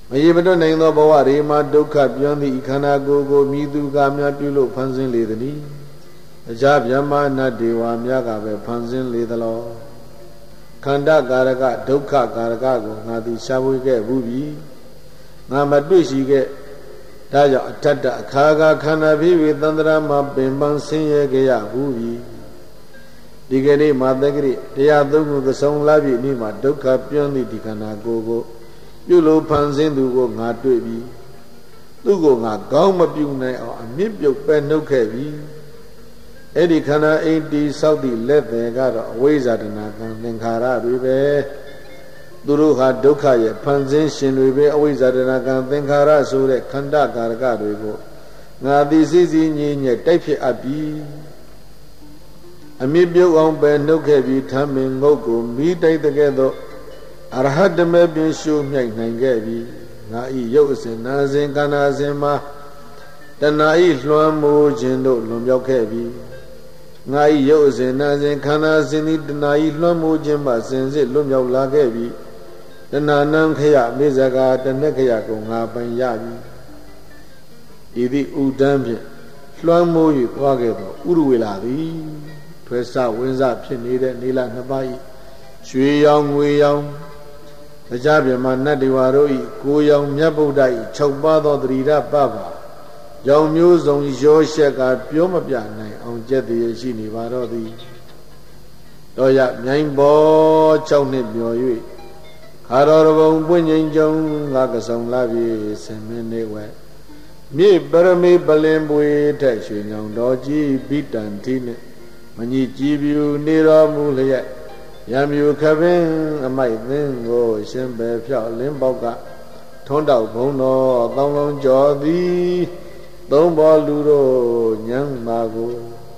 မရေမတွက်နိုင်သောဘဝတွေမှာဒုက္ခပြောင်းသည့်ခန္ဓာကိုယ်ကိုမိသူကများပြုလို့ဖန်ဆင်းလေသည်။တရားဗျမနတ်ဒေဝများကပဲဖန်ဆင်းလေသလောခန္ဓာကာရကဒုက္ခကာရကကိုငါသည်ရှားဝေခဲ့ဘူးပြီငါမတွေ့ရှိခဲ့ဒါကြောင့်အတ္တတအခါခါခန္ဓာဖြစ်ပြီးသန္တရာမှာပင်ပန်းဆင်းရဲကြရဘူးပြီဒီကနေ့မှာတက္ကရိတရားသုံးခုသဆုံးလာပြီနေ့မှာဒုက္ခပြန်းသည့်ဒီခန္ဓာကိုယ်ကိုပြုလို့ဖန်ဆင်းသူကိုငါတွေ့ပြီသူ့ကိုငါကောင်းမပြုနိုင်အောင်အမြင့်ပြုတ်ပဲနှုတ်ခဲ့ပြီအဲ့ဒီခန္ဓာအိမ်တီဆောက်သည့်လက်တယ်ကတော့အဝိဇ္ဇာတဏကံသင်္ခါရတွေပဲသူတို့ဟာဒုက္ခရဲ့ဖန်ဆင်းရှင်တွေပဲအဝိဇ္ဇာတဏကံသင်္ခါရဆိုတဲ့ခန္ဓာကာရကတွေကိုငါသည်စိစိငြိညက်တိုက်ဖြစ်အပ်ပြီအမြင့်ပြုတ်အောင်ပဲနှုတ်ခဲ့ပြီးထမ်းမင်ငုတ်ကိုမိတိုက်တဲ့ကဲ့သို့အရဟတမေပင်ရှုမြိုက်နိုင်ခဲ့ပြီငါဤရုပ်အစဉ်နာစဉ်ခန္ဓာစဉ်မှာတဏှာဤလွှမ်းမိုးခြင်းတို့လွန်မြောက်ခဲ့ပြီငါဤရုပ်အစဉ်နာစဉ်ခန္ဓာစဉ်သည်တဏှာဤလွှမ်းမိုးခြင်းမှစင်စစ်လွတ်မြောက်လာခဲ့ပြီတဏှာနံခယမေဇကာတဏှခယကိုငါပိုင်ရပြီဤသည့်ဥဒန်းဖြင့်လွှမ်းမိုး၍သွားခဲ့သောဥရဝေလာသည်ထွဲစဝင်းစဖြစ်နေတဲ့နေလနှစ်ပါးဤရွှေရောင်ငွေရောင်တရားပြမနတ်ဒေဝတို့ဤကိုရောင်မြတ်ဗုဒ္ဓဤ၆ပါးသောသတိရပပရောင်မျိုးစုံရောရှက်ကပြောမပြနိုင်အောင်ကြက်တည်းရှိနေပါတော့သည်တော့ရမြိုင်ပေါ်၆နှစ်မျော်၍ခါတော်ဘုံပွင့်ငိမ့်ကြုံငါကစုံလာပြီဆင်မင်းနေဝဲမြေပရမေပလင်ပွေထက်ရွှေညောင်တော်ကြီးဘိတန်တိနှင့်မညစ်ကြည်ပြူနေတော်မူလျက်ရံမြူခပင်အမိုက်သင်းကိုရှင်ပဲဖြောက်လင်းပေါက်ကထွန်းတောက်ဘုံတော်အသောင်းလုံးကြော်သည်သုံးဘောလူတို့ညံမာကို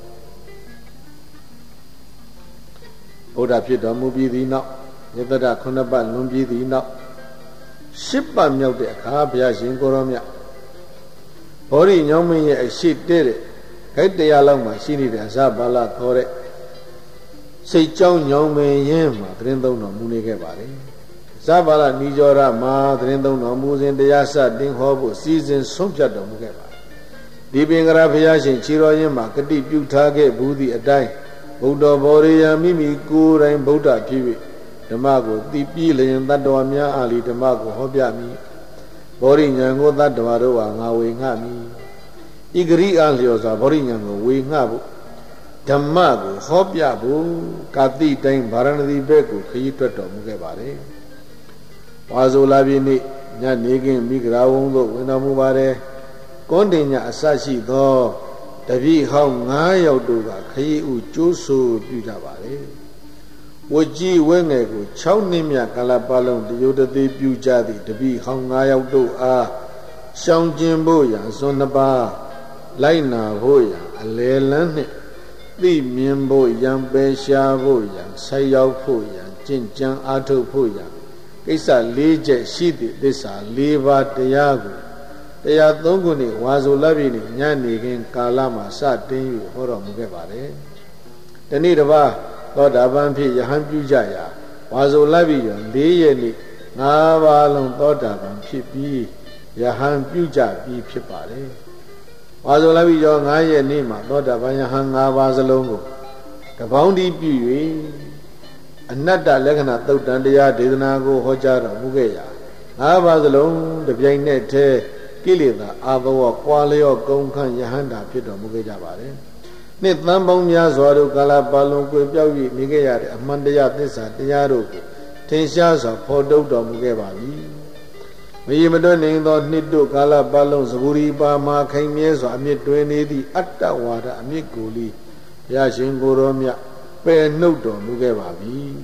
ဘုရားဖြစ်တော်မူပြီးသည်နောက်ယတရခုနှစ်ပတ်လွန်ပြီးသည်နောက်ရှစ်ပတ်မြောက်တဲ့အခါဘုရားရှင်ကိုရောမြတ်ဘောဓိညောင်းမင်းရဲ့အရှိတဲ့တဲ့ဂိတ်တရားလောက်မှရှိနေတဲ့အစဘာလခေါ်တဲ့စိတ်ကြောင်းညောင်းမင်းရင်းမှာသတင်းသုံးတော်မူနေခဲ့ပါတယ်ဇဘာလနီကျော်ရမှာသတင်းသုံးတော်မူစဉ်တရားစတင်ဟောဖို့စီစဉ်ဆုံးဖြတ်တော်မူခဲ့ပါတယ်ဒီပင်ကရာဘုရားရှင်ခြေတော်ရင်းမှာဂတိပြုထားခဲ့ဘူးသည့်အတိုင်းဗုဒ္ဓဘောရိယမိမိကိုယ်တိုင်ဗုဒ္ဓဖြစ်၍ဓမ္မကိုသိပြီးလျင်တတ္တဝါများအားလီဓမ္မကိုဟောပြမည်ဘောရိညာကိုတတ္တဝါတို့ဟာငါဝေငှမည်ဤဂရိအားလျော်စွာဘောရိညာကိုဝေငှဖို့ဓမ္မကိုဟောပြဖို့ကာတိတိုင်းဗာရဏသီဘက်ကိုခရီးထွက်တော်မူခဲ့ပါတယ်ဝါဆိုလာပြည်နေ့ညနေခင်းမိဂရာဝုံသို့ဝင်တော်မူပါတယ်ကွန်တင်ညအစရှိသောတပည့်ဟောင်း၅ယောက်တို့ကခရီးဥကျိုးဆိုပြုကြပါတယ်ဝကြီးဝဲငယ်ကို၆နှစ်မြတ်ကာလပတ်လုံးတယုတသိပြုကြသည့်တပည့်ဟောင်း၅ယောက်တို့အားရှောင်ကျင်ဖို့ရန်စွန်းနှစ်ပါးလိုက်နာဖို့ရန်အလေလန်းနှင့်သိမြင်ဖို့ရန်ပယ်ရှားဖို့ရန်ဆက်ရောက်ဖို့ရန်ကျင့်ကြံအားထုတ်ဖို့ရန်ကိစ္စ၄ချက်ရှိသည့်သစ္စာ၄ပါးတရားကိုတရားသုံးခုနှင့်ဝါဆိုလပြည့်နှင့်ညနေခင်းကာလမှာစတင်၍ဟောတော်မူခဲ့ပါတယ်။တနေ့တစ်ပါးသောတာပန်ဖြစ်ယဟန်ပြုကြရာဝါဆိုလပြည့်ရော၄ရက်နေ့၅ပါးလုံးသောတာပန်ဖြစ်ပြီးယဟန်ပြုကြပြီးဖြစ်ပါတယ်။ဝါဆိုလပြည့်ရော၅ရက်နေ့မှာသောတာပန်ယဟန်၅ပါးစလုံးကိုတပေါင်းတည်းပြု၍အနတ္တလက္ခဏာသုတ်တန်တရားဒေသနာကိုဟောကြားတော်မူခဲ့ရာ၅ပါးစလုံးတပြိုင်နက်တည်းကိလေသာအာဘဝကွာလျော့ကုန်းခန့်ယဟန္တာဖြစ်တော်မူခဲ့ကြပါတယ်။နှစ်သန်းပေါင်းများစွာတို့ကာလပါလုံးကိုပြောက်၍နေခဲ့ရတဲ့အမှန်တရားသစ္စာတရားတို့ကိုထင်ရှားစွာဖော်ထုတ်တော်မူခဲ့ပါပြီ။မရေမတွက်နိုင်သောနှစ်တို့ကာလပါလုံးသဘူရီပါမှာခိုင်မြဲစွာအမြင့်တွင်နေသည့်အတ္တဝါဒအမြင့်ကိုလီဘုရားရှင်ကိုရောမြတ်ပယ်နှုတ်တော်မူခဲ့ပါပြီ။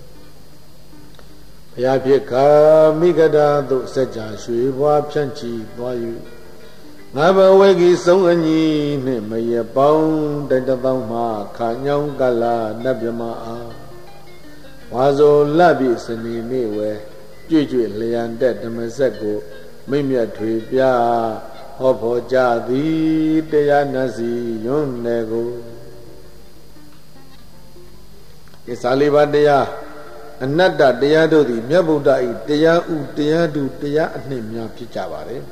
ဘုရားဖြစ်ကာမိဂဒာသို့စัจ जा ရွှေဘွားဖြန့်ချီသွား၍ငါဘဝေကြီးဆုံးအညီနှင့်မရပေါင်းတတသောင်းမှခါညောင်းကလာနတ်မြမအားဝါဇောလပြည့်စနေနေ့ဝဲကြွကြွလျံတက်ဓမ္မစက်ကိုမိမြတ်ထွေပြဟောဖို့ကြသည်တရားနတ်စီယွန်းနယ်ကိုကိစ္စလေးပါးတရားအနတ္တတရားတို့သည်မြတ်ဗုဒ္ဓ၏တရားဥတရားတူတရားအနှိမ့်များဖြစ်ကြပါလေ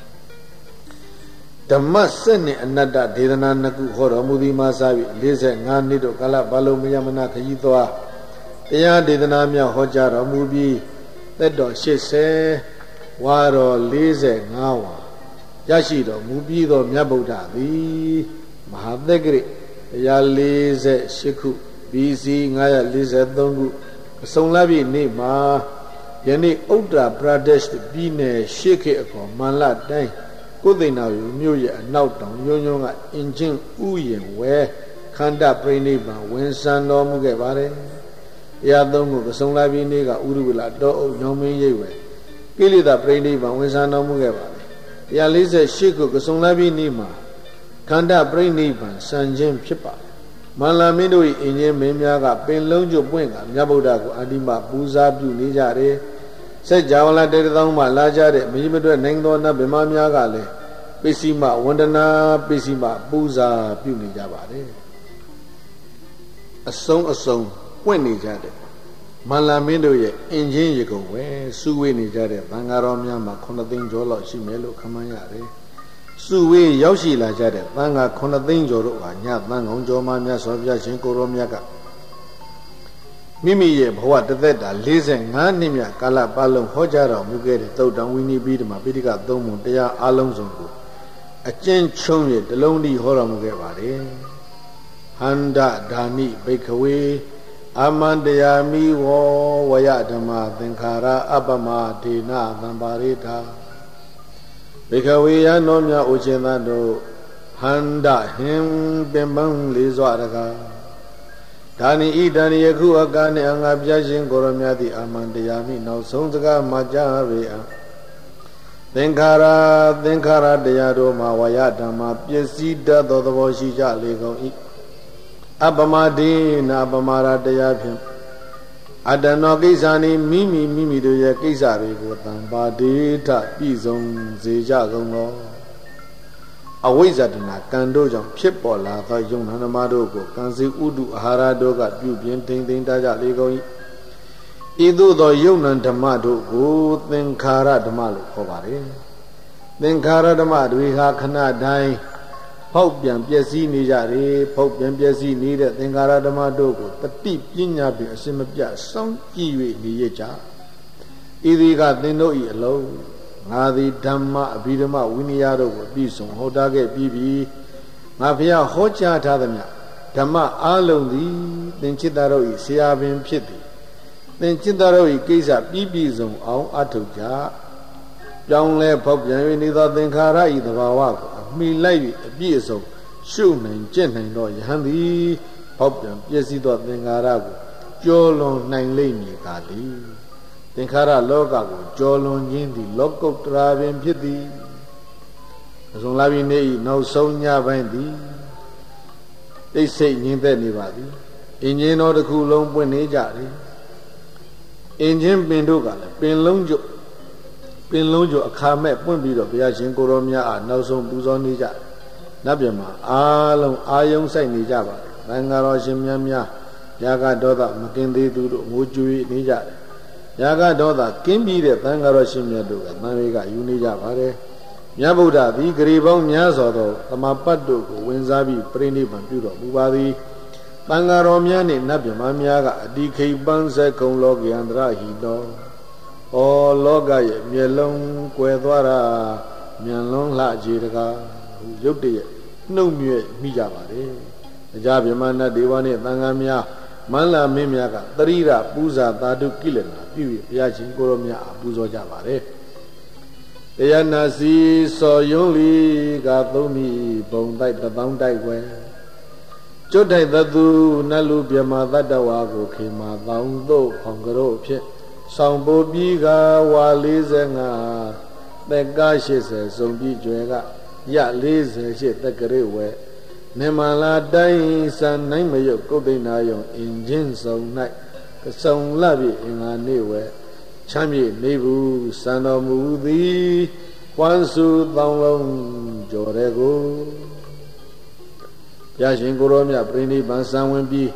ဓမ္မစက်နှင့်အနတ္တဒေသနာနှစ်ခုဟောတော်မူသည်မှာစာပြီး၄၅နှစ်တို့ကာလဘာလုံးမယမနာခရီးသွားတရားဒေသနာများဟောကြားတော်မူပြီးသက်တော်၈၀ဝါတော်၄၅ဝါရရှိတော်မူပြီးသောမြတ်ဗုဒ္ဓသည်မဟာသက္ကရိတရား၄၈ခု ဘီစီ၅၄၃ခုအစုံလပြည့်နေ့မှာယနေ့ဥတ္တရာပရဒက်ရှ်ပြည်နယ်ရှေ့ခေတ်အခေါ်မန္လတိုင်းကိုသိဏယူမြို့ရဲ့အနောက်တောင်ညွန်းညွန်းကအင်ဂျင်ဥယျင်ဝဲခန္ဓာပြိနိဗ္ဗာန်ဝင်ဆံတော်မူခဲ့ပါတယ်။တရားသုံးခုအစုံလပြည့်နေ့ကဥရုဝလတောအုပ်ညောင်းမင်းရိပ်ဝဲကိလေသာပြိနိဗ္ဗာန်ဝင်ဆံတော်မူခဲ့ပါတယ်။တရား၄၈ခုအစုံလပြည့်နေ့မှာခန္ဓာပြိနိဗ္ဗာန်ဆံခြင်းဖြစ်ပါတယ်မန္လာမင်းတို့၏အင်ဂျင်မင်းများကပင်လုံးကျွပွင့်ကမြတ်ဗုဒ္ဓကိုအတိမပူဇာပြုနေကြတယ်စัจ java လာတေတသောင်းမှလာကြတဲ့မကြီးမတွက်နိုင်သောနတ်ဗမာများကလည်းပိစီမဝန္ဒနာပိစီမပူဇာပြုနေကြပါတယ်အစုံအစုံပွင့်နေကြတယ်မန္လာမင်းတို့ရဲ့အင်ဂျင်ရေကုန်ဝဲစုဝေးနေကြတဲ့ဘင်္ဂါတော်များမှာခုနှစ်သိန်းကျော်လောက်ရှိမယ်လို့ခန့်မှန်းရတယ်စုဝေးရောက်ရှိလာကြတဲ့သံဃာခုနှစ်သိန်းကျော်တို့ဟာညသံဃောင်းကျော်မှမြတ်စွာဘုရားရှင်ကိုရောမြတ်ကမိမိရဲ့ဘဝတသက်တာ၄၅နှစ်မြတ်ကာလပတ်လုံးဟောကြားတော်မူခဲ့တဲ့သုတ်တံဝိနည်းပြီးဓမ္မပိဋကသုံးပုံတရားအလုံးစုံကိုအကျဉ်းချုပ်ရတလုံးတည်းဟောတော်မူခဲ့ပါတယ်ဟန္ဒဒါနိဘိက္ခဝေအမန္တယာမိဝောဝယဓမ္မသင်္ခါရအပ္ပမဒေနသံပါရိထာဘေခဝေယနောမြဥချင်းသတို့ဟန္ဒဟင်ပင်ပန်းလေးစွာတကားဒါနိဣဒံယခုအကာနှင့်အငါပြရှင်ကိုရမြတ်သည်အာမန္တရားမိနောက်ဆုံးစကားမှာကြားပေအံသင်္ခါရသင်္ခါရတရားတို့မှာဝါယဓမ္မပစ္စည်းတတ်သောသဘောရှိကြလေကုန်၏အပမဒိနာပမာရတရားဖြင့်အတနောကိစ္စနိမိမိမိမိတို့ရဲ့ကိစ္စတွေကိုတံပါဒိဋ္ဌပြည့်စုံစေကြကုန်သောအဝိဇ္ဇတနာကံတို့ကြောင့်ဖြစ်ပေါ်လာသောယုံနာဓမ္မတို့ကိုကံစီဥဒုအာဟာရတို့ကပြုပြင်ထိန်ထိန်တကြလေကုန်၏ဤသို့သောယုံနာဓမ္မတို့ကိုသင်္ခါရဓမ္မလို့ခေါ်ပါတယ်သင်္ခါရဓမ္မတွေဟာခဏတိုင်းဖောက်ပြန်ပျက်စီးနေကြတယ်ဖောက်ပြန်ပျက်စီးနေတဲ့သင်္ခါရဓမ္မတို့ကိုတတိပညာဖြင့်အစင်မပြတ်စောင့်ကြည့်၍နေရကြဤဒီကသင်တို့၏အလုံးငါသည်ဓမ္မအဘိဓမ္မဝိနည်းတို့ကိုပြည့်စုံဟောတာခဲ့ပြီးပြီငါဖျားဟောကြားထားသမျှဓမ္မအလုံးသည်သင်จิตတော်၏ဆရာပင်ဖြစ်သည်သင်จิตတော်၏ကိစ္စပြည့်ပြည့်စုံအောင်အထောက်ကြပြောင်းလဲဖောက်ပြန်၍နေသောသင်္ခါရ၏သဘာဝကိုအမိလိုက်၍အပြည့်အစုံရှုနိုင်ကျင့်နိုင်သောယဟန်သည်ဖောက်ပြန်ပြည့်စည်သောသင်္ခါရကိုကျော်လွန်နိုင်လိမ့်မည်ကားလေသင်္ခါရလောကကိုကျော်လွန်ခြင်းသည်လောကုတ္တရာပင်ဖြစ်သည်အစုံလာပြီးနေ၏နောက်ဆုံးညပိုင်းသည်တိတ်ဆိတ်ငြိမ်သက်နေပါသည်အင်ဂျင်တော်တစ်ခုလုံးပွင့်နေကြတယ်အင်ဂျင်ပင်တို့ကလည်းပင်လုံးကျပင်လုံးကျအခါမဲ့ပွင့်ပြီးတော့ဘုရားရှင်ကိုရောမြတ်အားနောက်ဆုံးပူဇော်နေကြနတ်ပြည်မှာအားလုံးအာယုံဆိုင်နေကြပါတယ်သံဃာတော်ရှင်များများယာကဒေါသမကင်းသေးသူတို့ငိုကြွေးနေကြတယ်ယာကဒေါသကင်းပြီးတဲ့သံဃာတော်ရှင်မြတ်တို့ကသံဃာကယူနေကြပါတယ်မြတ်ဗုဒ္ဓသည်ဂရီပေါင်းများစွာသောသမပတ်တို့ကိုဝင်စားပြီးပြိဋိဘံပြုတော်မူပါသည်သံဃာတော်များနှင့်နတ်မြတ်များကအတိခိပန်းဆက်ကုံလောကယန္တရဟိတောဩလောကရဲ့မျက်လုံးကွယ်သွားတာမြန်လွန်းလှကြည်တကားရုပ်တရက်နှုတ်မြဲမိကြပါလေအကြဗြဟ္မဏဒေဝနှင့်သံဃာများမန္လာမင်းများကသရိရပူဇာသာဓုကိလေသာပြု၍ဘုရားရှင်ကိုရောမြတ်အားပူဇော်ကြပါလေတရားနာစီစော်ယုံလီကသုံးမိဘုံတိုက်တပေါင်းတိုက်ွယ်ကျွတ်တိုက်သသူနတ်လူပြမသတ္တဝါကိုခေမာတောင်းတို့ဖောင်ကြတို့ဖြင့်ဆောင်ပိုးပြီးကဝါ၄၅သက်က၈၀စုံပြီးကျွယ်ကရ၄၈တက္ကရိဝဲနေမလာတိုင်းစံနိုင်မရုပ်ကုတ်သိဏယုံအင်ချင်းစုံ၌ကစုံလပြီအင်္ဂါနေဝဲချမ်းမြေနေဘူးစံတော်မူသည်ဝမ်းစုတောင်းလုံးကြော်တဲ့ကိုဘုရားရှင်ကိုရောမြတ်ပြိဋိဘံစံဝင်ပြီး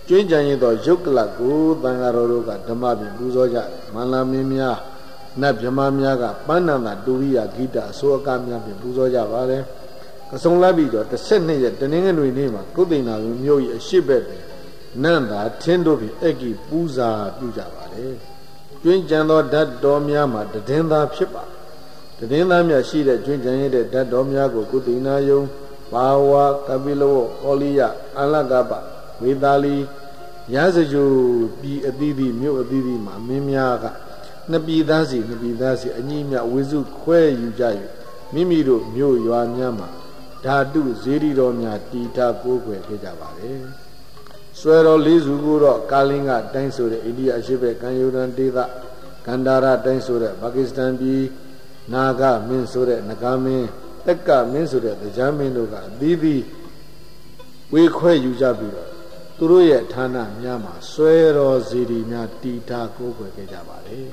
ကျွင်းကြံရသောရုပ်ကလကိုသံဃာတော်တို့ကဓမ္မဖြင့်ပူဇော်ကြမန္လာမင်းများနတ်ဗြဟ္မာများကပန်းနန္ဒတူရိယဂိတအစိုးအကများဖြင့်ပူဇော်ကြပါတယ်ကဆုံလပ်ပြီးတော့တစ်ဆက်နှစ်ရက်တနင်္ဂနွေနေ့မှာကုသိဏမြို့၏အရှိဘက်တွင်နန္တာထင်းတို့ဖြင့်အက္ခိပူဇာပြုကြပါတယ်ကျွင်းကြံသောဓာတ်တော်များမှာတည်င်းသားဖြစ်ပါတည်င်းသားများရှိတဲ့ကျွင်းကြံရတဲ့ဓာတ်တော်များကိုကုသိဏယုံဘာဝကပိလဝဩလိယအလကပဝေသာလီရစကြိုပြည်အသီးသီးမြို့အသီးသီးမှာမင်းများကနှစ်ပြည်သားစီနှစ်ပြည်သားစီအညီမြဝေစုခွဲယူကြ၍မိမိတို့မြို့ရွာများမှာဓာတုဇေဒီတော်များတီတာကိုးကွယ်ခဲ့ကြပါတယ်ဆွဲတော်လေးစုကိုတော့ကာလင်းကတိုင်းဆိုတဲ့အိန္ဒိယအရှေ့ဘက်ကံယူရန်ဒေသကန္တာရတိုင်းဆိုတဲ့ပါကစ္စတန်ပြည်နာဂမင်းဆိုတဲ့နဂါမင်းတက်ကမင်းဆိုတဲ့တရားမင်းတို့ကအသီးသီးဝေခွဲယူကြပြီးတော့သူတို့ရဲ့ဌာနများမှာဆွဲတော်ဇေဒီများတီတာကိုးကွယ်ခဲ့ကြပါတယ်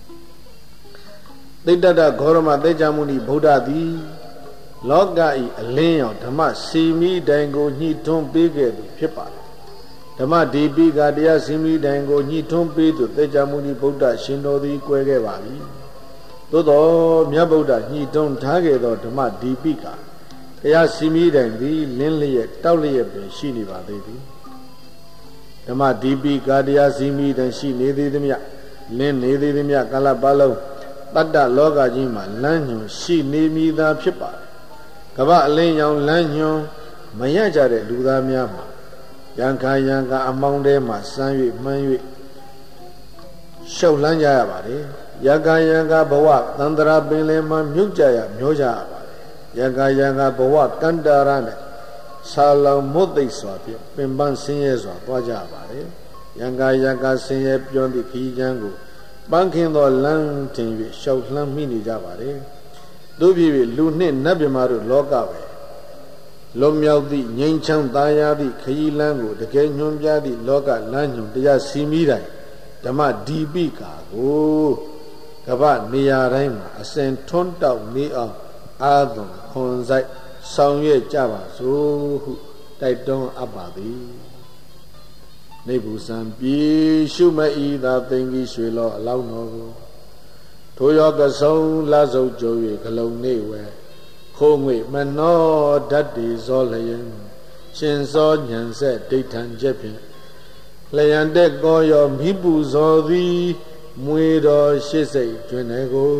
သိတ္တတဂေါရမသေချာမုနိဗုဒ္ဓသည်လောကဤအလင်းရောင်ဓမ္မစီမီတိုင်ကိုညှိထွန်းပေးခဲ့သူဖြစ်ပါတယ်ဓမ္မဒီပိကတရားစီမီတိုင်ကိုညှိထွန်းပေးသူသေချာမုနိဗုဒ္ဓရှင်တော်သည်ကွယ်ခဲ့ပါပြီသို့သောမြတ်ဗုဒ္ဓညှိထွန်းထားခဲ့သောဓမ္မဒီပိကတရားစီမီတိုင်သည်လင်းလျက်တောက်လျက်ပင်ရှိနေပါသေးသည်ဓမ္မဒီပိကတရားစီမီတိုင်ရှိနေသေးသည်မြလင်းနေသေးသည်မြကာလပတ်လုံးတတ္တလောကကြီးမှာလမ်းညွန်ရှိနေမိသာဖြစ်ပါတယ်ကမ္ဘာအလင်းရောင်လမ်းညွန်မရကြတဲ့လူသားများမှာရံခါရံခါအမောင်းထဲမှာစမ်း၍မှန်း၍ရှုပ်လန်းကြရပါတယ်ရံခါရံခါဘဝသန္တရာပင်လယ်မှာမြုပ်ကြရမျောကြရပါတယ်ရံခါရံခါဘဝကန္တာရနဲ့ဆာလောင်မုတ်သိပ်စွာဖြင့်ပင်ပန်းဆင်းရဲစွာသွားကြရပါတယ်ရံခါရံခါဆင်းရဲပြောသည့်ခီးချမ်းကိုပန်းခင်းသောလမ်းတင်၍ရှောက်လှမ်းမိနေကြပါတယ်တို့ဖြစ်၍လူနှင့်နတ်မြမာတို့လောကပဲလွန်မြောက်သည့်ငြိမ်းချမ်းသာယာသည့်ခရီးလမ်းကိုတကယ်ညွှန်ပြသည့်လောကလမ်းညွှန်တရားစီမီတိုင်းဓမ္မဒီပိကာကိုကမ္ဘာနေရာတိုင်းမှာအစဉ်ထွန်းတောက်နေအောင်အာသွန်ခွန်ဆိုင်ဆောင်ရွက်ကြပါစို့ဟုတိုက်တွန်းအပ်ပါသည်နေဘူးစံပြေရှုမဤသာသိင်ကြီးရွှေလောအလောင်းတော်ကိုထိုရောကဆုံးလာစုပ်ကြို၍ဂလုံးနေဝဲခိုးငွေမနောဓာတ်ဒီဇောလျင်ရှင်စောညံဆက်ဒိဋ္ဌံချက်ဖြင့်လျံတက်ကောရောမိပူဇော်သည်မွေတော်ရှစ်စိတ်တွင်နေကို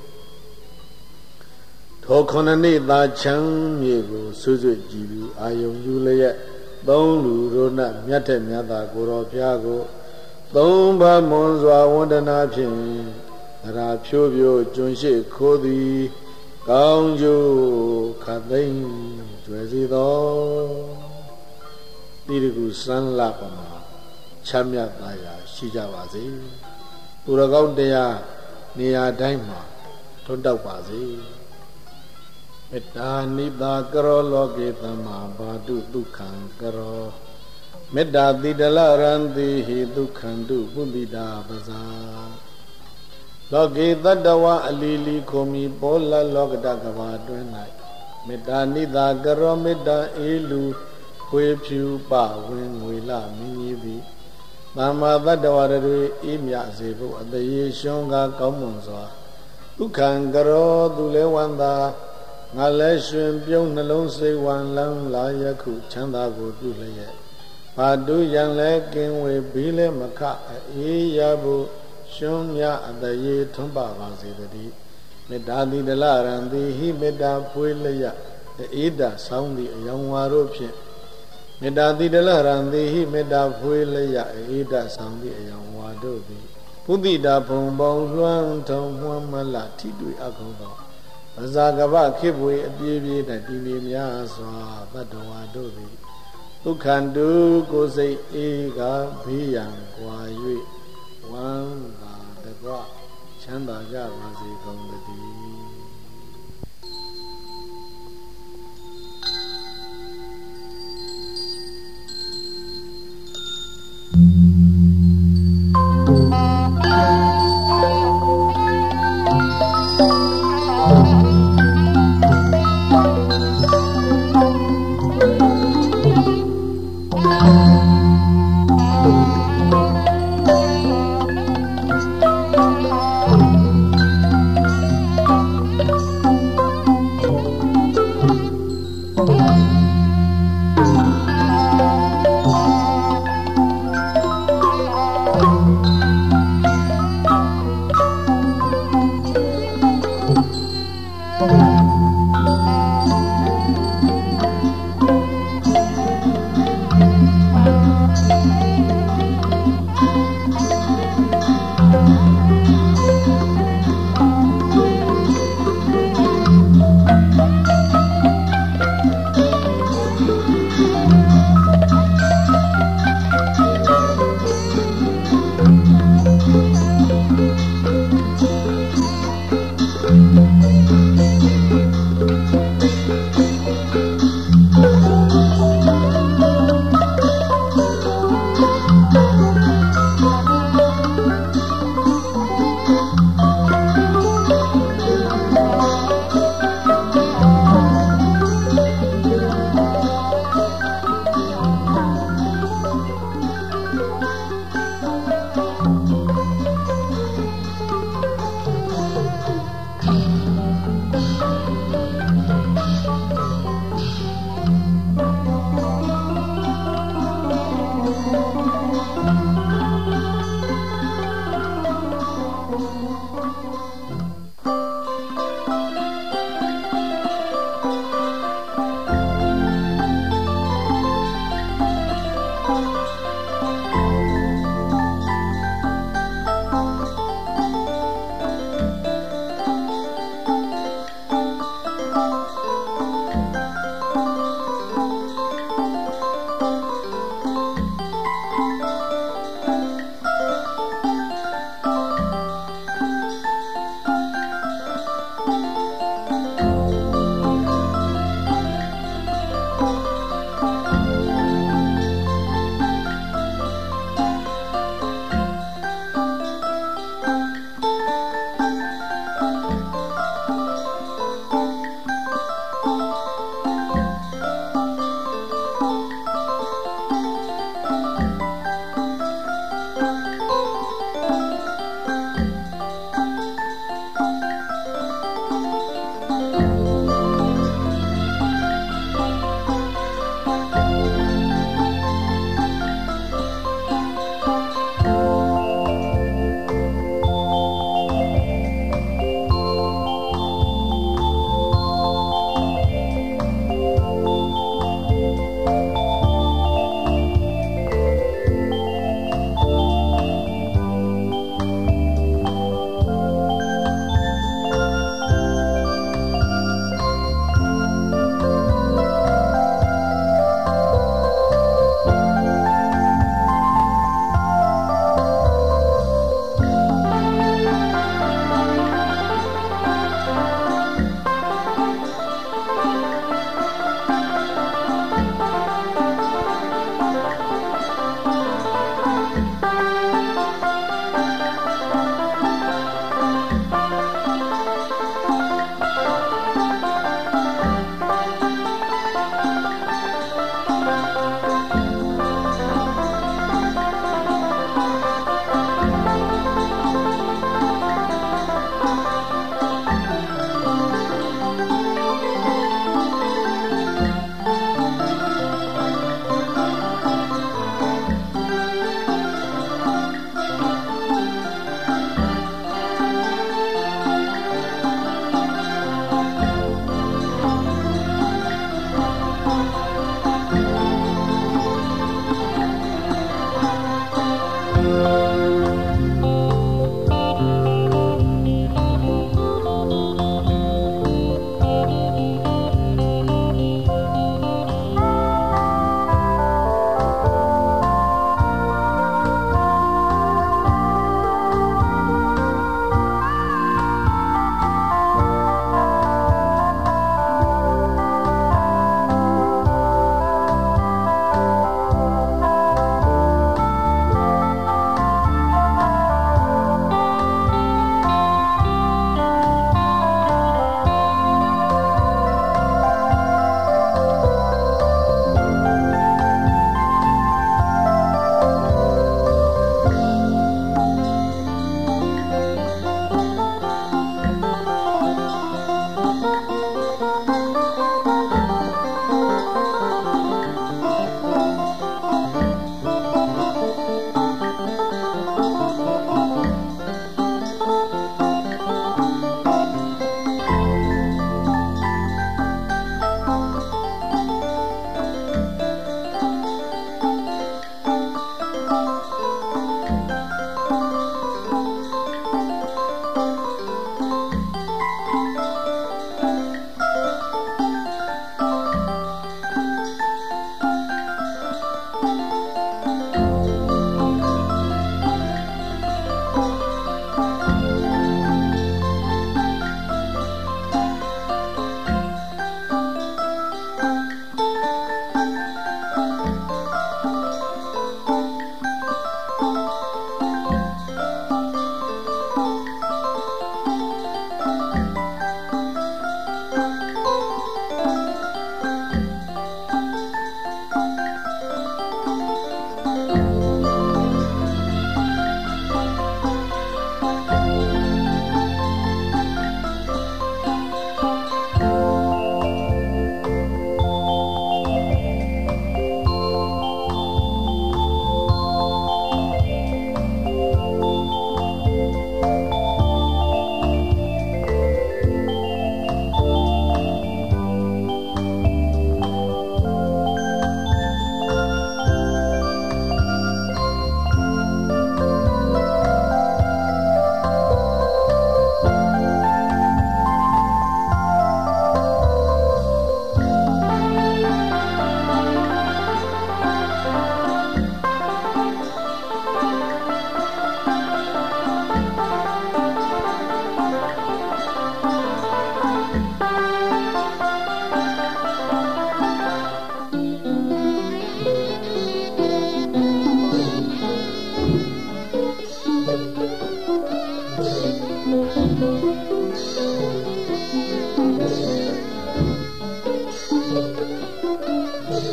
ထိုခொနနေ့သာချမ်းမြေကိုဆွဆွကြည်ပြီးအာယုံယူလျက်သုံးလူတို့နှမြတ်တဲ့မြတ်သာကိုတော်ဘုရားကိုသုံးပါးမွန်စွာဝန္ဒနာဖြင့်အရာဖြိုးဖြိုးကျွန်းရှိခိုးသည်ကောင်းကျိုးခသိမ့်ကျွယ်စီတော်တိရကုစံလပမှာချမ်းမြတ်သာယာရှိကြပါစေသူတော်ကောင်းတရားနေရာတိုင်းမှာထွန်းတောက်ပါစေမေတ္တာနိတာကရောလောကေသမ္မာဘာတုဒုက္ခံကရောမေတ္တာတိတလရန္တိဟိဒုက္ခံတုပုတိတာပဇာလောကေတတဝအလီလီခုမီပေါ်လလောကတကဘာတွင်၌မေတ္တာနိတာကရောမေတ္တာအေလူခွေဖြူပဝင်ငွေလမင်းကြီးသည်သမ္မာတတဝရတွေအေးမြစေဖို့အတရေရှွန်ကကောင်းမွန်စွာဒုက္ခံကရောသူလဲဝန္တာငါလဲရှင်ပြုံးနှလုံးစိတ်ဝမ်းလန်းလာယခုချမ်းသာကိုပြုလျက်ဘာတုယံလဲကင်းဝေဘီလဲမခအေးရဖို့ရှင်မြအတရေထွန်းပါပါစေတည်းမေတ္တာတိတလရံတိဟိမေတ္တာဖွေးလျက်အေးတာဆောင်းသည့်အယောင်ဝါတို့ဖြင့်မေတ္တာတိတလရံတိဟိမေတ္တာဖွေးလျက်အေးတာဆောင်းသည့်အယောင်ဝါတို့သည်ပုတိတာဘုံပေါင်းလွှမ်းထုံမွမ်းမလထိတွေ့အကုန်သောပဇာကပခေပွေအပြေးပြေး၌တည်နေများစွာတတ္တဝါတို့သည်ဒုက္ခတုကိုယ်စိတ်အေးကဘေးရန်ကွာ၍ဝမ်းသာတကွချမ်းသာကြပါစေကုန်သတည်း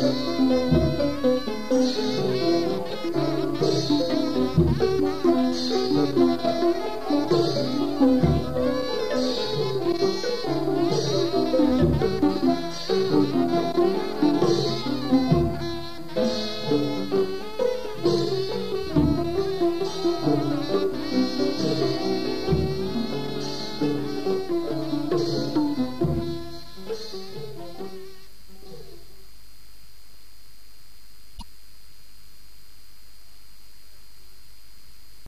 ။